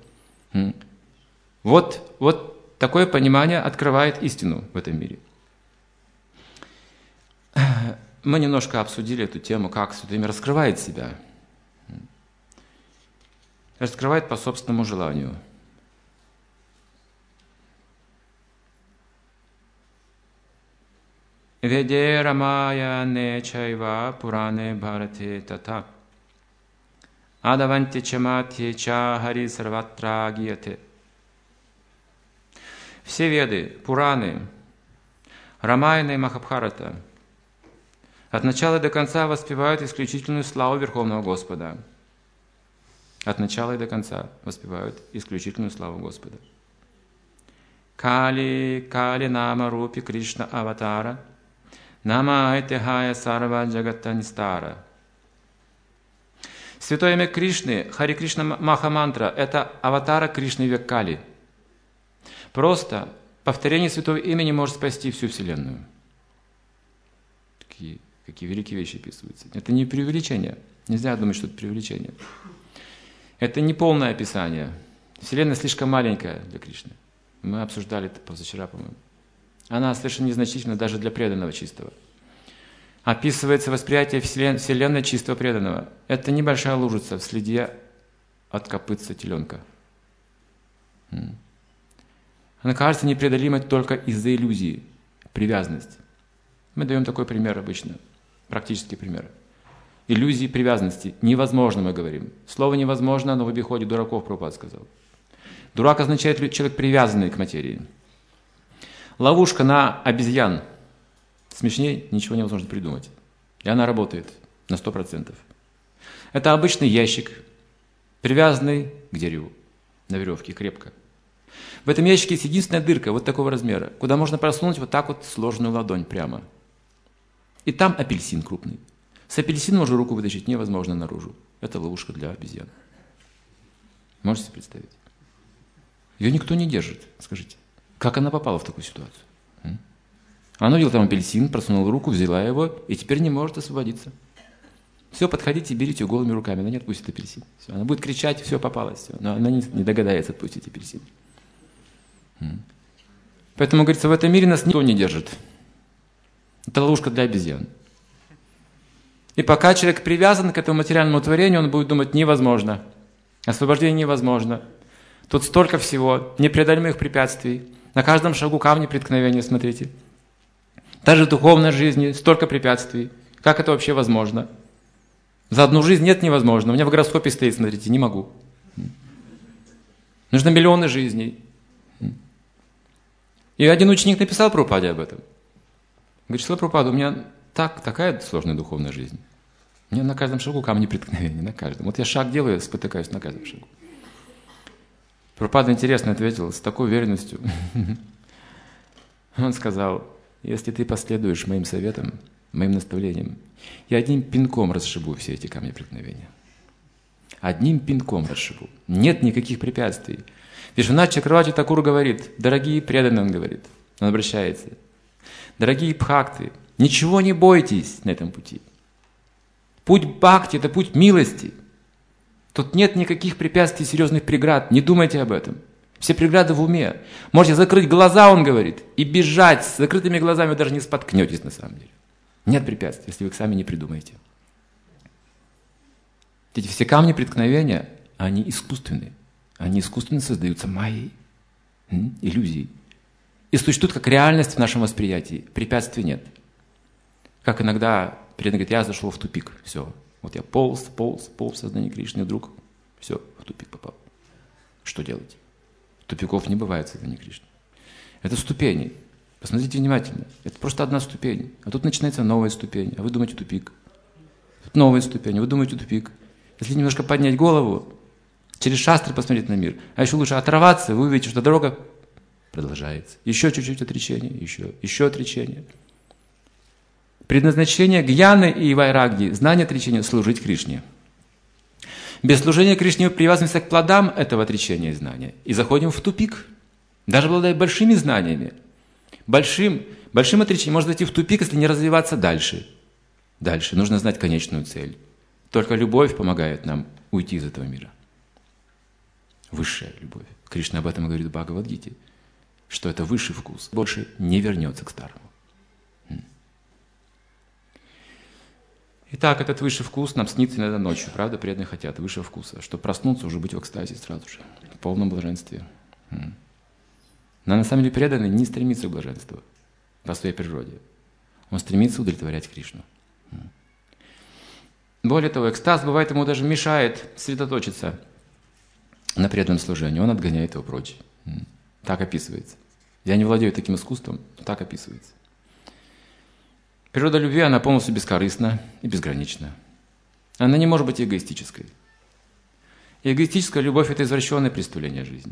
Вот, вот такое понимание открывает истину в этом мире. Мы немножко обсудили эту тему, как Святое Имя раскрывает себя. Раскрывает по собственному желанию. Веде Рамаяне чайва пуране бхарате тата адаванте чамати ча хари сарватра гияте. Все веды, Пураны, Рамаяна и Махабхарата от начала до конца воспевают исключительную славу Верховного Господа. От начала и до конца воспевают исключительную славу Господа. Кали, Кали Нама Рупи Кришна Аватара, Нама Айтехая Сарва Джагаттанистара. Святое имя Кришны, Хари Кришна Махамантра, это аватара Кришны век Кали. Просто повторение святого имени может спасти всю Вселенную. Такие, какие великие вещи описываются. Это не преувеличение. Нельзя думать, что это преувеличение. Это не полное описание. Вселенная слишком маленькая для Кришны. Мы обсуждали это позавчера, по-моему. Она совершенно незначительна даже для преданного чистого. Описывается восприятие Вселенной чистого преданного. Это небольшая лужица в следе от копытца теленка. Она кажется непреодолимой только из-за иллюзии, привязанности. Мы даем такой пример обычно, практический пример. Иллюзии привязанности невозможно, мы говорим. Слово невозможно, но в обиходе дураков Прабхупада сказал. Дурак означает человек, привязанный к материи. Ловушка на обезьян. Смешнее ничего невозможно придумать. И она работает на сто процентов. Это обычный ящик, привязанный к дереву, на веревке, крепко. В этом ящике есть единственная дырка вот такого размера, куда можно просунуть вот так вот сложенную ладонь прямо. И там апельсин крупный. С апельсином уже руку вытащить невозможно наружу. Это ловушка для обезьян. Можете себе представить? Ее никто не держит, скажите. Как она попала в такую ситуацию? Она увидела там апельсин, просунула руку, взяла его, и теперь не может освободиться. Все, подходите, берите ее голыми руками, она не отпустит апельсин. Все, она будет кричать, все, попалось, все. Но она не, не догадается отпустить апельсин. Поэтому, говорится, в этом мире нас никто не держит. Это ловушка для обезьян. И пока человек привязан к этому материальному творению, он будет думать, невозможно. Освобождение невозможно. Тут столько всего, непреодолимых препятствий. На каждом шагу камни преткновения, смотрите. Даже в духовной жизни столько препятствий. Как это вообще возможно? За одну жизнь нет невозможно. У меня в гороскопе стоит, смотрите, не могу. Нужно миллионы жизней. И один ученик написал Прабхупаде об этом. Говорит, что Прабхупада, у меня так, такая сложная духовная жизнь. У меня на каждом шагу камни преткновения, на каждом. Вот я шаг делаю, спотыкаюсь на каждом шагу. Прабхупада интересно ответил, с такой уверенностью. Он сказал, если ты последуешь моим советам, моим наставлениям, я одним пинком расшибу все эти камни преткновения. Одним пинком расшибу. Нет никаких препятствий. Вишванат Чакраварти Такур говорит, дорогие преданные, он говорит, он обращается, дорогие бхакты, ничего не бойтесь на этом пути. Путь бхакти – это путь милости. Тут нет никаких препятствий, серьезных преград. Не думайте об этом. Все преграды в уме. Можете закрыть глаза, он говорит, и бежать. С закрытыми глазами вы даже не споткнетесь на самом деле. Нет препятствий, если вы их сами не придумаете. Эти все камни преткновения, они искусственные. Они искусственно создаются майей, иллюзией. И существуют как реальность в нашем восприятии. Препятствий нет. Как иногда преданный говорит, я зашел в тупик. Все. Вот я полз, полз, полз в сознании Кришны, и вдруг все, в тупик попал. Что делать? Тупиков не бывает в сознании Кришны. Это ступени. Посмотрите внимательно. Это просто одна ступень. А тут начинается новая ступень. А вы думаете тупик. Тут новая ступень. А вы думаете тупик. Если немножко поднять голову, через шастры посмотреть на мир, а еще лучше оторваться, вы увидите, что дорога продолжается. Еще чуть-чуть отречения, еще, еще отречения. Предназначение гьяны и вайрагьи, знание отречения, служить Кришне. Без служения Кришне мы привязываемся к плодам этого отречения и знания и заходим в тупик. Даже обладая большими знаниями, большим, большим отречением можно зайти в тупик, если не развиваться дальше. Дальше нужно знать конечную цель. Только любовь помогает нам уйти из этого мира. Высшая любовь. Кришна об этом говорит в Бхагавад-гите, что это высший вкус, больше не вернется к старому. Итак, этот высший вкус нам снится иногда ночью, правда, преданные хотят высшего вкуса, чтобы проснуться, уже быть в экстазе сразу же, в полном блаженстве. Но на самом деле преданный не стремится к блаженству по своей природе. Он стремится удовлетворять Кришну. Более того, экстаз бывает ему даже мешает сосредоточиться на преданном служении. Он отгоняет его прочь. Так описывается. Я не владею таким искусством, но так описывается. Природа любви, она полностью бескорыстна и безгранична. Она не может быть эгоистической. И эгоистическая любовь – это извращенное представление о жизни.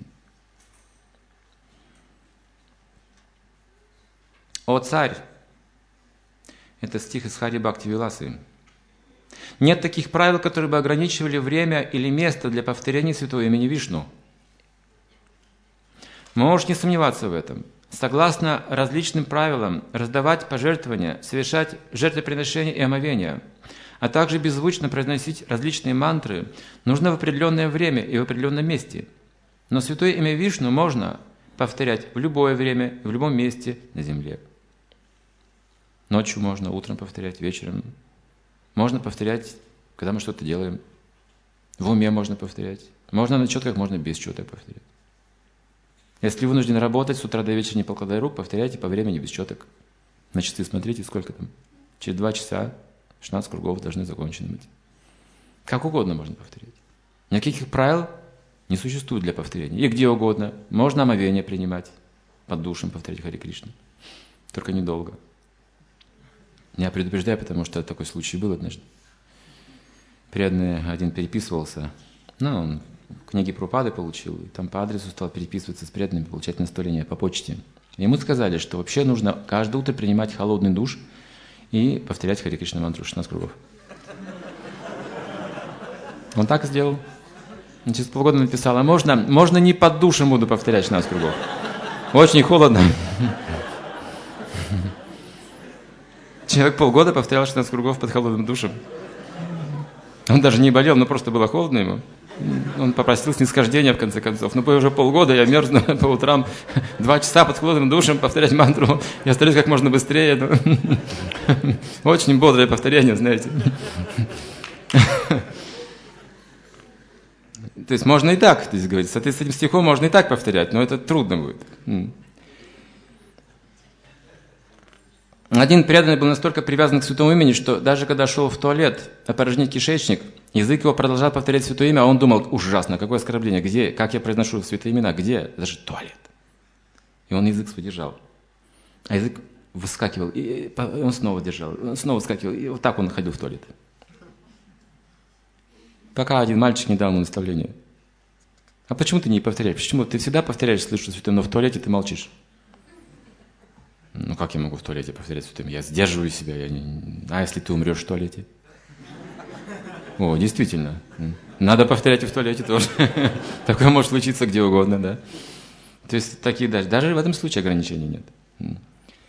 «О царь!» Это стих из Хари Бхакти Виласы. «Нет таких правил, которые бы ограничивали время или место для повторения святого имени Вишну. Можешь не сомневаться в этом. Согласно различным правилам, раздавать пожертвования, совершать жертвоприношения и омовения, а также беззвучно произносить различные мантры, нужно в определенное время и в определенном месте. Но святое имя Вишну можно повторять в любое время и в любом месте на земле. Ночью можно, утром повторять, вечером. Можно повторять, когда мы что-то делаем. В уме можно повторять. Можно на четках, можно без четок повторять. Если вынуждены работать с утра до вечера, не покладая рук, повторяйте по времени без четок. На часы смотрите, сколько там. Через два часа шестнадцать кругов должны закончены быть. Как угодно можно повторять. Никаких правил не существует для повторения. И где угодно. Можно омовение принимать. Под душем повторять Хари Кришна. Только недолго. Я предупреждаю, потому что такой случай был однажды. Преданный один переписывался. Ну, он книги Прабхупады получил, и там по адресу стал переписываться с преданными, получать наставления по почте. Ему сказали, что вообще нужно каждое утро принимать холодный душ и повторять Хари Кришна мантру шестнадцать кругов. Он так сделал. Он через полгода написал, а можно, можно не под душем буду повторять шестнадцать кругов. Очень холодно. Человек полгода повторял шестнадцать кругов под холодным душем. Он даже не болел, но просто было холодно ему. Он попросил снисхождения, в конце концов. Ну, уже полгода я мерзну по утрам, два часа под холодным душем повторять мантру. Я стараюсь как можно быстрее. Очень бодрое повторение, знаете. То есть можно и так, здесь говорится. С этим стихом можно и так повторять, но это трудно будет. Один преданный был настолько привязан к святому имени, что даже когда шел в туалет опорожнить кишечник, язык его продолжал повторять святое имя, а он думал, ужасно, какое оскорбление, где, как я произношу святые имена, где, это же туалет. И он язык свой держал. А язык выскакивал, и он снова держал, он снова выскакивал, и вот так он ходил в туалет. Пока один мальчик не дал ему наставление. А почему ты не повторяешь? Почему ты всегда повторяешь «слышу святым», но в туалете ты молчишь? Ну как я могу в туалете повторять святым? Я сдерживаю себя. Я не... А если ты умрешь в туалете? О, действительно. Надо повторять и в туалете тоже. Такое может случиться где угодно, да? То есть такие даже, даже в этом случае ограничений нет.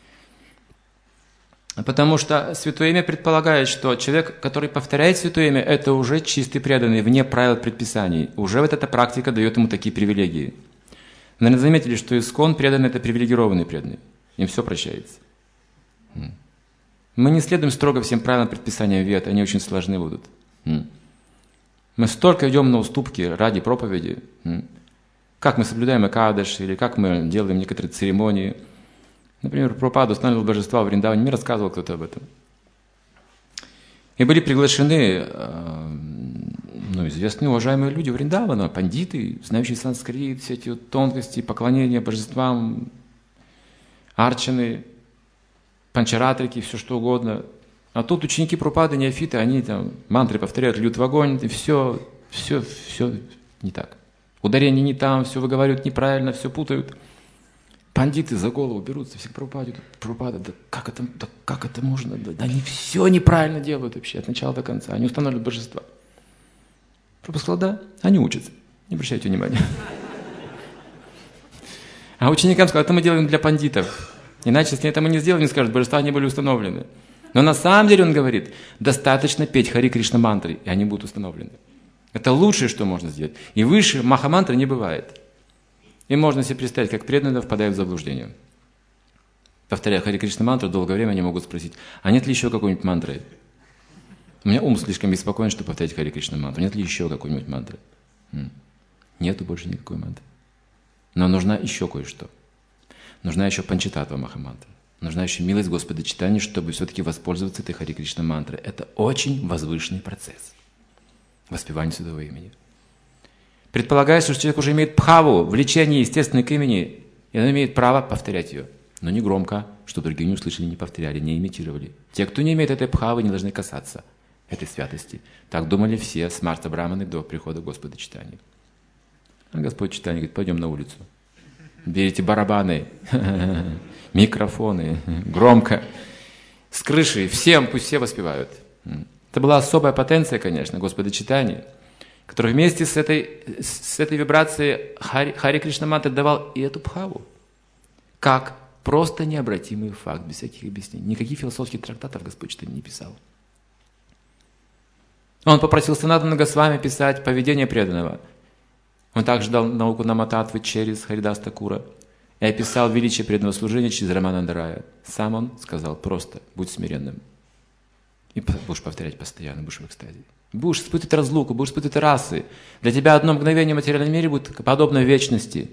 Потому что Святое Имя предполагает, что человек, который повторяет Святое Имя, это уже чистый преданный, вне правил предписаний. Уже вот эта практика дает ему такие привилегии. Вы, наверное, заметили, что искон преданный – это привилегированный преданный. Им все прощается. Мы не следуем строго всем правилам предписания вет, они очень сложны будут. Мы столько идем на уступки ради проповеди. Как мы соблюдаем Экадаш, или как мы делаем некоторые церемонии. Например, Прабхупада устанавливал божества в Вриндаване, мне рассказывал кто-то об этом. И были приглашены ну, известные уважаемые люди Вриндавана, пандиты, знающие санскрит, все эти вот тонкости, поклонения божествам, арчаны, панчаратрики, все что угодно. А тут ученики Прабхупады, неофиты, они там мантры повторяют, льют в огонь, и все, все, все не так. Ударение не там, все выговаривают неправильно, все путают. Пандиты за голову берутся, все к Прабхупаде. Прабхупада, да как это, да как это можно? Да, да они все неправильно делают вообще, от начала до конца. Они устанавливают божества. Прабхупада сказал, да, они учатся. Не обращайте внимания. А ученикам сказал, это мы делаем для пандитов. Иначе, если это мы не сделаем, они скажут, божества не были установлены. Но на самом деле, он говорит, достаточно петь Хари Кришна мантры, и они будут установлены. Это лучшее, что можно сделать. И выше маха-мантры не бывает. И можно себе представить, как преданные впадают в заблуждение. Повторяя Хари Кришна мантру, долгое время они могут спросить, а нет ли еще какой-нибудь мантры? У меня ум слишком беспокоен, чтобы повторять Хари Кришна мантру. Нет ли еще какой-нибудь мантры? Нету больше никакой мантры. Но нужна еще кое-что. Нужна еще панчататва маха-мантра. Нужна еще милость Господа читания, чтобы все-таки воспользоваться этой Хари Кришна мантрой. Это очень возвышенный процесс. Воспевание Святого Имени. Предполагается, что человек уже имеет бхаву, влечение естественное к имени, и он имеет право повторять ее. Но не громко, чтобы другие не услышали, не повторяли, не имитировали. Те, кто не имеет этой бхавы, не должны касаться этой святости. Так думали все смарта браманы до прихода Господа читания. А Господь читания говорит, пойдем на улицу. Берите барабаны, микрофоны, громко, с крыши, всем, пусть все воспевают. Это была особая потенция, конечно, Господа читания, который вместе с этой, с этой вибрацией Хари, Хари Кришна мантры давал и эту бхаву, как просто необратимый факт, без всяких объяснений. Никаких философских трактатов Господь читания не писал. Он попросил Санатана Госвами писать поведение преданного. Он также дал науку намататвы через Харидас Такура и описал величие преданного служения через Рамананда Рая. Сам он сказал просто, будь смиренным. И будешь повторять постоянно, будешь в экстазе. Будешь испытывать разлуку, будешь испытывать расы. Для тебя одно мгновение в материальном мире будет подобно вечности.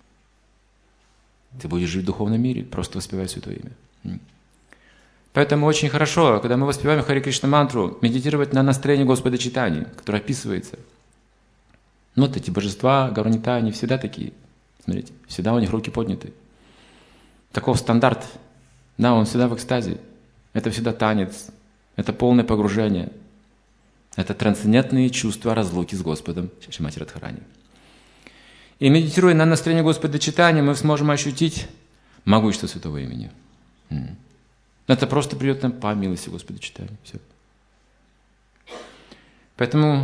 Ты будешь жить в духовном мире, просто воспевая Святое Имя. Поэтому очень хорошо, когда мы воспеваем Хари Кришна мантру, медитировать на настроение Господа читания, которое описывается. Ну, вот эти божества, Гауранитая, они всегда такие. Смотрите, всегда у них руки подняты. Таков стандарт. Да, он всегда в экстазе. Это всегда танец. Это полное погружение. Это трансцендентные чувства разлуки с Господом Шримати Радхарани. И медитируя на настроение Господа читания, мы сможем ощутить могущество Святого Имени. Это просто придет нам по милости Господа читания. Все. Поэтому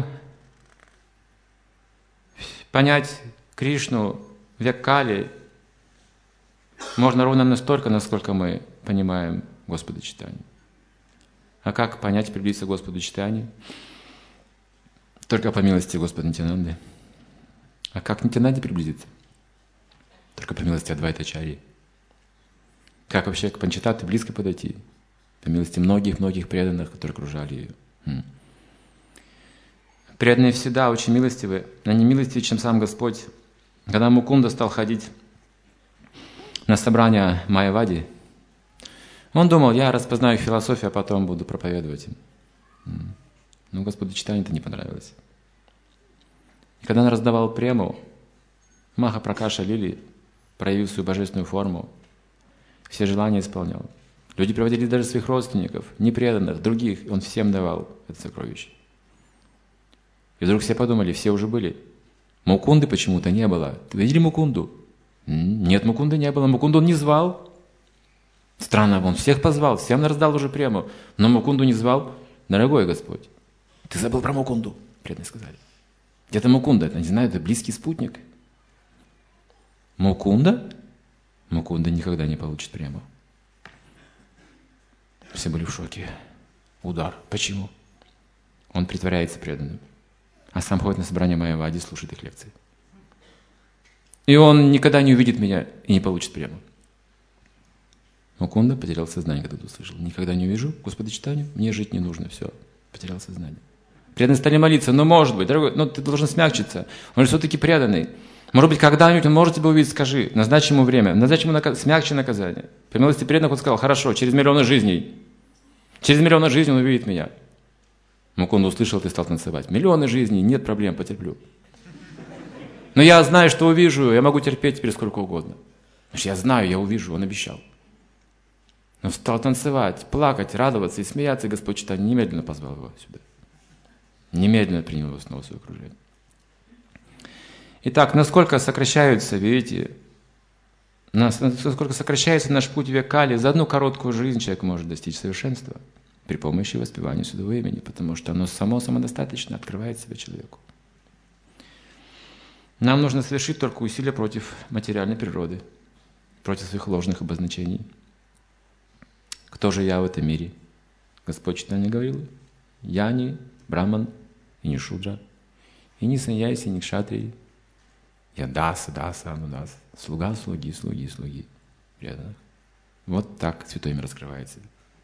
понять Кришну, век Кали, можно ровно настолько, насколько мы понимаем Господа читания. А как понять и приблизиться к Господу читания? Только по милости Господа Нитьянанды. А как к Нитьянанде приблизиться? Только по милости Адвайта-ачарьи. Как вообще к Панчататве близко подойти? По милости многих-многих преданных, которые окружали ее. Преданные всегда очень милостивы, они милостивее, чем сам Господь. Когда Мукунда стал ходить на собрания Майявади, он думал, я распознаю их философию, а потом буду проповедовать им. Но Господу читанию это не понравилось. И когда он раздавал прему, Маха Пракаша Лили проявил свою божественную форму, все желания исполнял. Люди приводили даже своих родственников, непреданных, других. Он всем давал это сокровище. И вдруг все подумали, все уже были. Мукунды почему-то не было. Ты видели Мукунду? Нет, Мукунды не было. Мукунду он не звал. Странно, он всех позвал, всем раздал уже прему. Но Мукунду не звал. Дорогой Господь, ты забыл про Мукунду, преданные сказали. Где-то Мукунда, это, не знаю, это близкий спутник. Мукунда? Мукунда никогда не получит прему. Все были в шоке. Удар. Почему? Он притворяется преданным, а сам ходит на собрание Майявади, слушает их лекции. И он никогда не увидит меня и не получит прему. Мукунда потерял сознание, когда это услышал. Никогда не увижу Господа Чайтанью, мне жить не нужно, все, потерял сознание. Преданные стали молиться, но может быть, дорогой, но ты должен смягчиться. Он же все-таки преданный. Может быть, когда-нибудь он может тебя увидеть, скажи, назначь ему время, назначь ему наказ... смягчи наказание. При милости преданных он сказал, хорошо, через миллионы жизней, через миллионы жизней он увидит меня. Мукунда услышал, ты стал танцевать. Миллионы жизней, нет проблем, потерплю. Но я знаю, что увижу, я могу терпеть теперь сколько угодно. Потому что я знаю, я увижу, он обещал. Он стал танцевать, плакать, радоваться и смеяться, и Господь Чайтанья немедленно позвал его сюда. Немедленно принял его снова в свое окружение. Итак, насколько сокращаются, видите, насколько сокращается наш путь век Кали, за одну короткую жизнь человек может достичь совершенства при помощи воспевания святого имени, потому что оно само самодостаточно открывает себя человеку. Нам нужно совершить только усилия против материальной природы, против своих ложных обозначений. Кто же я в этом мире? Господь Чайтанья говорил, я не браман и не шудра, и не саньяси, и не кшатрии. Я даса, даса, анудаса, слуга, слуги, слуги, слуги. Преданных. Вот так святое имя раскрывается.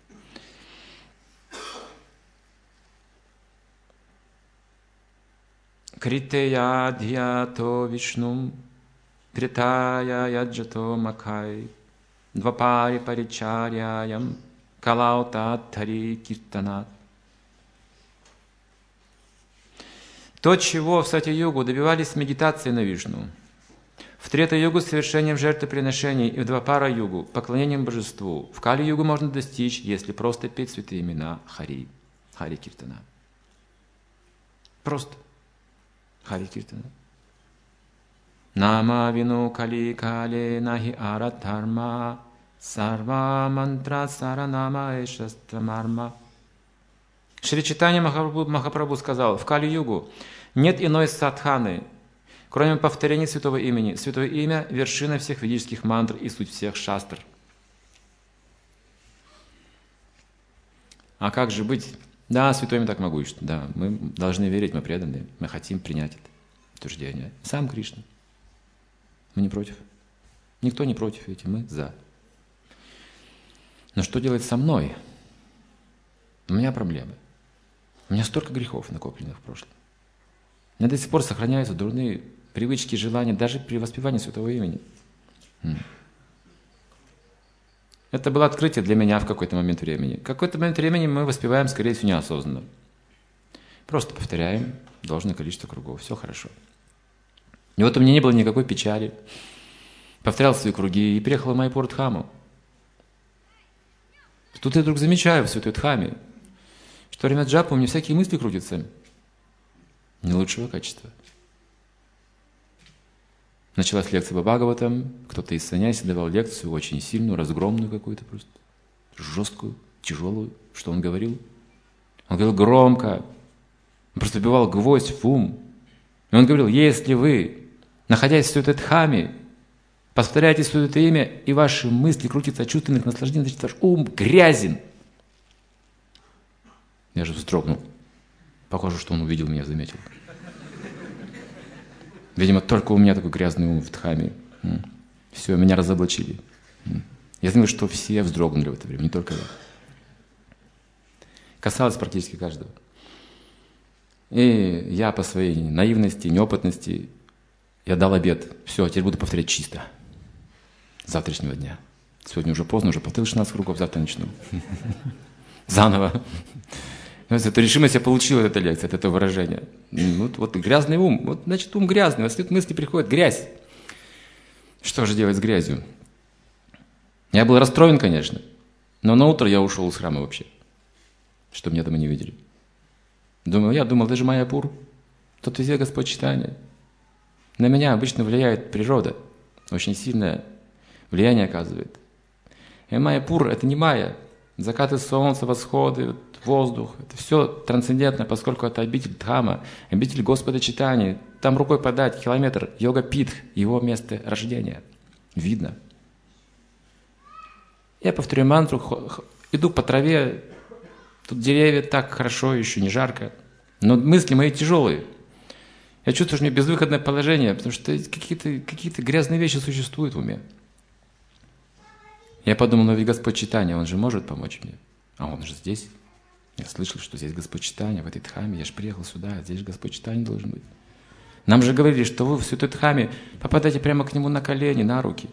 Критея дьято вишнум, тритая яджато макай, двапари паричаряям, калаута тари киртанат. То, чего в Сатья-югу добивались медитацией на Вишну, в Трета-югу совершением жертвоприношений и в Двапара-югу поклонением божеству, в Кали-югу можно достичь, если просто петь святые имена Хари, Хари Киртана. Просто Хари Киртана. Нама вину кали кали нахи аратарма сарва мантра саранама эшастамарма. Шри Чайтанья Махапрабху, Махапрабху сказал, в Кали-югу нет иной садханы, кроме повторения святого имени. Святое имя – вершина всех ведических мантр и суть всех шастр. А как же быть? Да, святое имя так могущественно. Да, мы должны верить, мы преданные, мы хотим принять это утверждение. Сам Кришна. Мы не против. Никто не против, видите, мы за. Но что делать со мной? У меня проблемы. У меня столько грехов накопленных в прошлом. У меня до сих пор сохраняются дурные привычки, желания, даже при воспевании святого имени. Это было открытие для меня в какой-то момент времени. В какой-то момент времени мы воспеваем, скорее всего, неосознанно. Просто повторяем должное количество кругов. Все хорошо. И вот у меня не было никакой печали. Повторял свои круги и приехал в Майяпур Дхаму. Тут я вдруг замечаю в Святой Дхаме, что во время джапа у меня всякие мысли крутятся не лучшего качества. Началась лекция по Бхагаватам, кто-то из саньяси давал лекцию очень сильную, разгромную какую-то просто, жесткую, тяжелую. Что он говорил? Он говорил громко, он просто вбивал гвоздь в ум. И он говорил, если вы, находясь в Святой Дхаме, повторяете святое имя, и ваши мысли крутятся от чувственных наслаждений, значит, ваш ум грязен. Я же вздрогнул. Похоже, что он увидел меня, заметил. Видимо, только у меня такой грязный ум в Дхаме. Все, меня разоблачили. Я думаю, что все вздрогнули в это время, не только я. Касалось практически каждого. И я по своей наивности, неопытности, я дал обет. Все, теперь буду повторять чисто. С завтрашнего дня. Сегодня уже поздно, уже повторил шестнадцать кругов, завтра начну. Заново. Эту решимость я получил от этой лекции, от этого выражения. Вот, вот грязный ум. Вот, значит, ум грязный. Вот мысли приходят, грязь. Что же делать с грязью? Я был расстроен, конечно. Но на утро я ушел из храма вообще, чтобы меня там и не видели. Думаю, я думал, даже Майяпур, тут везде Господь читания. На меня обычно влияет природа, очень сильное влияние оказывает. И Майяпур — это не майя. Закаты солнца, восходы, воздух — это все трансцендентно, поскольку это обитель Дхама, обитель Господа читания. Там рукой подать километр, йога-питх, его место рождения. Видно. Я повторю мантру, иду по траве, тут деревья так хорошо, еще не жарко, но мысли мои тяжелые. Я чувствую, что у меня безвыходное положение, потому что какие-то, какие-то грязные вещи существуют в уме. Я подумал, ну ведь Господь читания, Он же может помочь мне. А Он же здесь. Я слышал, что здесь Господь читания, в этой Дхаме. Я же приехал сюда, а здесь Господь читания должен быть. Нам же говорили, что вы в святой Дхаме попадаете прямо к Нему на колени, на руки.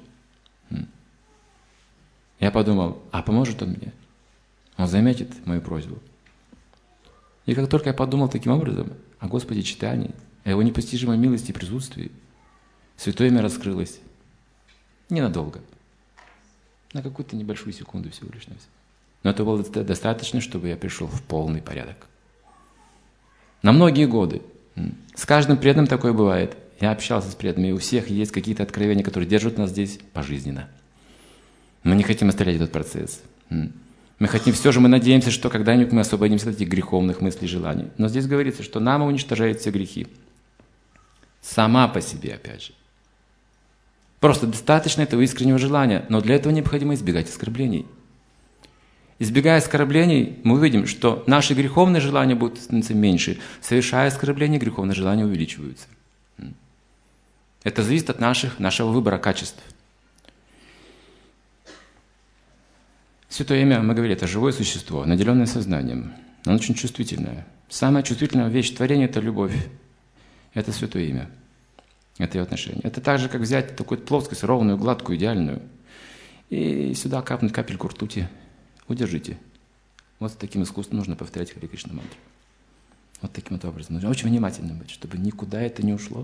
Я подумал, а поможет Он мне? Он заметит мою просьбу. И как только я подумал таким образом о Господе читании, о Его непостижимой милости и присутствии, святое имя раскрылось ненадолго, на какую-то небольшую секунду всего лишь навсего. Но это было достаточно, чтобы я пришел в полный порядок. На многие годы. С каждым преданным такое бывает. Я общался с преданными, и у всех есть какие-то откровения, которые держат нас здесь пожизненно. Мы не хотим оставлять этот процесс. Мы хотим, все же мы надеемся, что когда-нибудь мы освободимся от этих греховных мыслей и желаний. Но здесь говорится, что нама уничтожает все грехи. Сама по себе, опять же. Просто достаточно этого искреннего желания, но для этого необходимо избегать оскорблений. Избегая оскорблений, мы увидим, что наши греховные желания будут становиться меньше. Совершая оскорбления, греховные желания увеличиваются. Это зависит от наших, нашего выбора качеств. Святое имя, мы говорили, это живое существо, наделенное сознанием. Оно очень чувствительное. Самая чувствительная вещь творения – это любовь. Это святое имя. Это ее отношение. Это так же, как взять такую плоскость, ровную, гладкую, идеальную, и сюда капнуть капельку ртути. Удержите. Вот с таким искусством нужно повторять Харе Кришна мантру. Вот таким вот образом. Нужно очень внимательным быть, чтобы никуда это не ушло.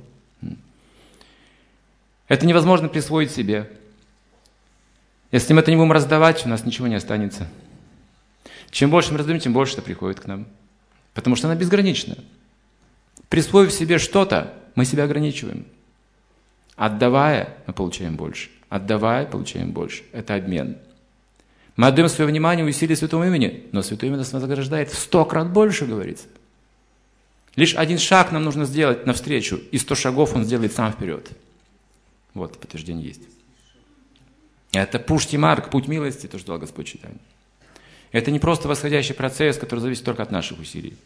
Это невозможно присвоить себе. Если мы это не будем раздавать, у нас ничего не останется. Чем больше мы раздаем, тем больше это приходит к нам. Потому что она безгранична. Присвоив себе что-то, мы себя ограничиваем. Отдавая, мы получаем больше. Отдавая, получаем больше. Это обмен. Мы отдаем свое внимание усилия святому имени, но святое имя нас вознаграждает в сто крат больше, говорится. Лишь один шаг нам нужно сделать навстречу, и сто шагов он сделает сам вперед. Вот, подтверждение есть. Это пушти марк, путь милости, то, что дал Господь читание. Это не просто восходящий процесс, который зависит только от наших усилий.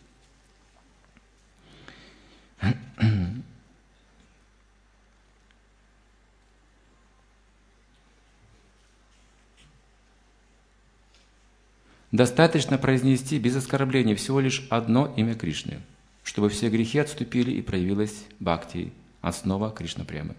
Достаточно произнести без оскорбления всего лишь одно имя Кришны, чтобы все грехи отступили и проявилась бхакти, основа Кришна-премы.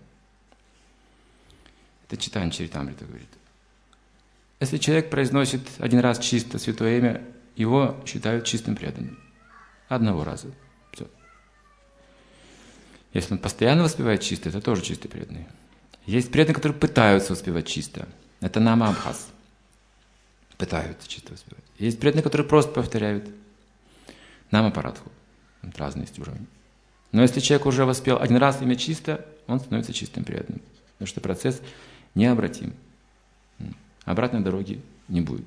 Это Чайтанья Чаритамрита говорит. Если человек произносит один раз чисто святое имя, его считают чистым преданным. Одного раза. Все. Если он постоянно воспевает чисто, это тоже чистый преданный. Есть преданные, которые пытаются воспевать чисто. Это нама абхаз. Пытаются чисто воспевать. Есть преданные, которые просто повторяют нама парадху. Разные есть уровни. Но если человек уже воспел один раз имя чисто, он становится чистым преданным. Потому что процесс необратим. Обратной дороги не будет.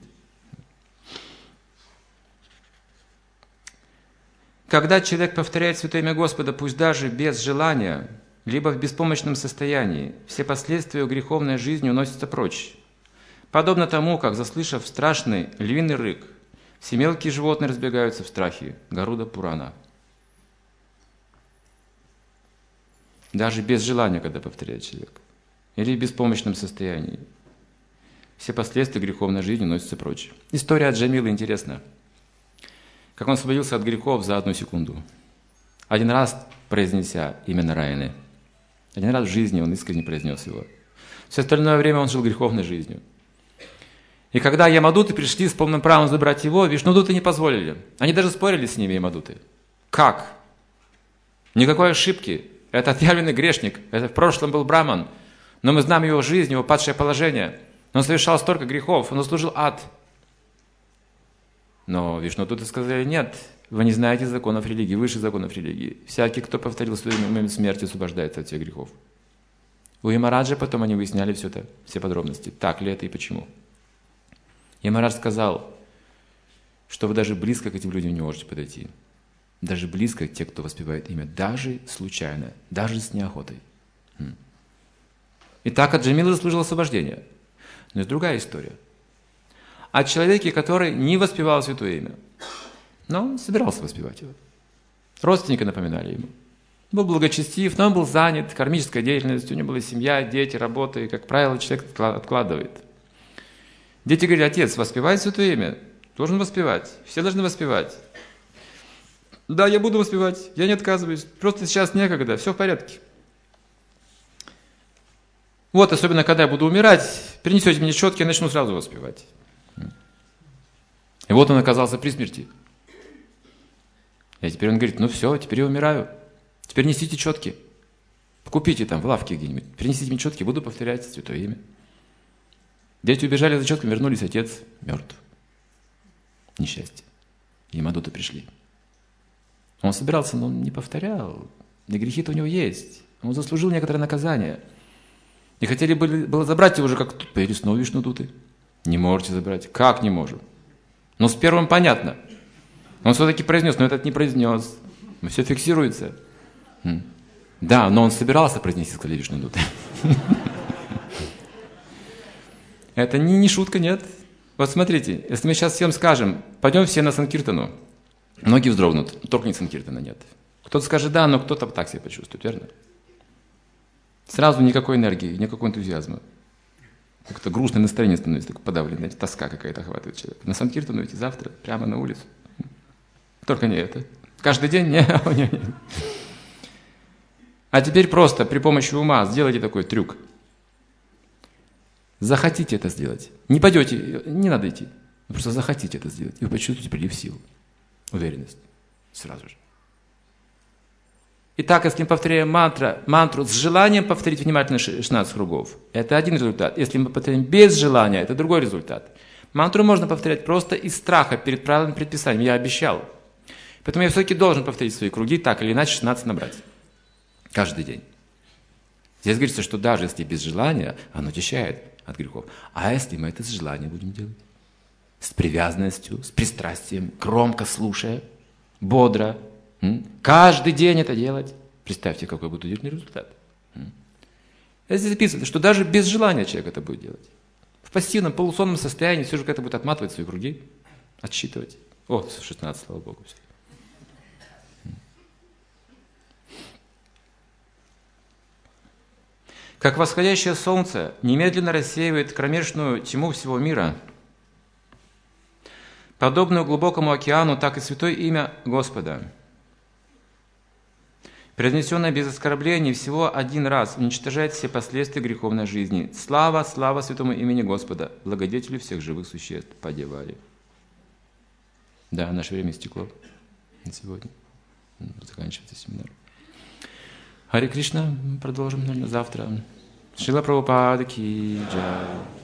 Когда человек повторяет святое имя Господа, пусть даже без желания, либо в беспомощном состоянии, все последствия его греховной жизни уносятся прочь. Подобно тому, как, заслышав страшный львиный рык, все мелкие животные разбегаются в страхе. Гаруда Пурана. Даже без желания, когда повторяет человек. Или в беспомощном состоянии. Все последствия греховной жизни уносятся прочь. История от Джамилы интересна. Как он освободился от грехов за одну секунду. Один раз произнеся имя Нараяны. Один раз в жизни он искренне произнес его. Все остальное время он жил греховной жизнью. И когда ямадуты пришли с полным правом забрать его, вишнудуты не позволили. Они даже спорили с ними, ямадуты. Как? Никакой ошибки. Это отъявленный грешник. Это в прошлом был браман. Но мы знаем его жизнь, его падшее положение. Он совершал столько грехов, он заслужил ад. Но Вишнудуты сказали: нет, вы не знаете законов религии, выше законов религии. Всякий, кто повторил свое имя, момент смерти, освобождается от всех грехов. У Ямараджа потом они выясняли все это, все подробности, так ли это и почему. Ямарадж сказал, что вы даже близко к этим людям не можете подойти. Даже близко к те, кто воспевает имя, даже случайно, даже с неохотой. И так от Джамилы заслужил освобождение. Но есть другая история. О человеке, который не воспевал святое имя, но он собирался воспевать его. Родственники напоминали ему. Был благочестив, но он был занят кармической деятельностью, у него была семья, дети, работа, и, как правило, человек откладывает. Дети говорили: отец, воспевай святое имя, должен воспевать, все должны воспевать. Да, я буду воспевать, я не отказываюсь, просто сейчас некогда, все в порядке. Вот, особенно когда я буду умирать, принесете мне четки, я начну сразу воспевать. И вот он оказался при смерти. И теперь он говорит: ну все, теперь я умираю. Теперь несите четки. Купите там в лавке где-нибудь. Принесите мне четки, буду повторять святое имя. Дети убежали за четками, вернулись, отец мертв. Несчастье. Ямадуты пришли. Он собирался, но он не повторял. И грехи-то у него есть. Он заслужил некоторое наказание. И хотели были, было забрать его уже, как тут появились снова Вишнудуты. Не можете забрать. Как не можем? Ну, с первым понятно. Он все-таки произнес, но этот не произнес. Все фиксируется. Да, но он собирался произнести, сказали Вишнудуты. Это не, не шутка, нет. Вот смотрите, если мы сейчас всем скажем: пойдем все на Санкиртану, многие вздрогнут, только не Санкиртана нет. Кто-то скажет да, но кто-то так себя почувствует, верно? Сразу никакой энергии, никакого энтузиазма. Как-то грустное настроение становится, такое подавленное, тоска какая-то охватывает человека. На Санкиртану идти завтра, прямо на улицу. Только не это. Каждый день? Не, не, не. А теперь просто при помощи ума сделайте такой трюк. Захотите это сделать. Не пойдете, не надо идти. Вы просто захотите это сделать. И вы почувствуете прилив сил. Уверенность. Сразу же. Итак, если мы повторяем мантра, мантру с желанием повторить внимательно шестнадцать кругов, это один результат. Если мы повторяем без желания, это другой результат. Мантру можно повторять просто из страха перед правильным предписанием. Я обещал. Поэтому я все-таки должен повторить свои круги, так или иначе шестнадцать набрать. Каждый день. Здесь говорится, что даже если без желания, оно очищает от грехов. А если мы это с желанием будем делать? С привязанностью, с пристрастием, громко слушая, бодро. М? Каждый день это делать. Представьте, какой будет удивительный результат. М? Здесь записано, что даже без желания человек это будет делать. В пассивном, полусонном состоянии все же как-то будет отматывать свои круги, отсчитывать. О, шестнадцать, слава Богу. Все. Как восходящее солнце немедленно рассеивает кромешную тьму всего мира, подобную глубокому океану, так и святое имя Господа, произнесенное без оскорблений всего один раз, уничтожает все последствия греховной жизни. Слава, слава святому имени Господа, благодетелю всех живых существ. Подевали. Да, наше время истекло на сегодня. Заканчивается семинар. Харе Кришна, продолжим, наверное, завтра. Шрила Прабхупада ки джай.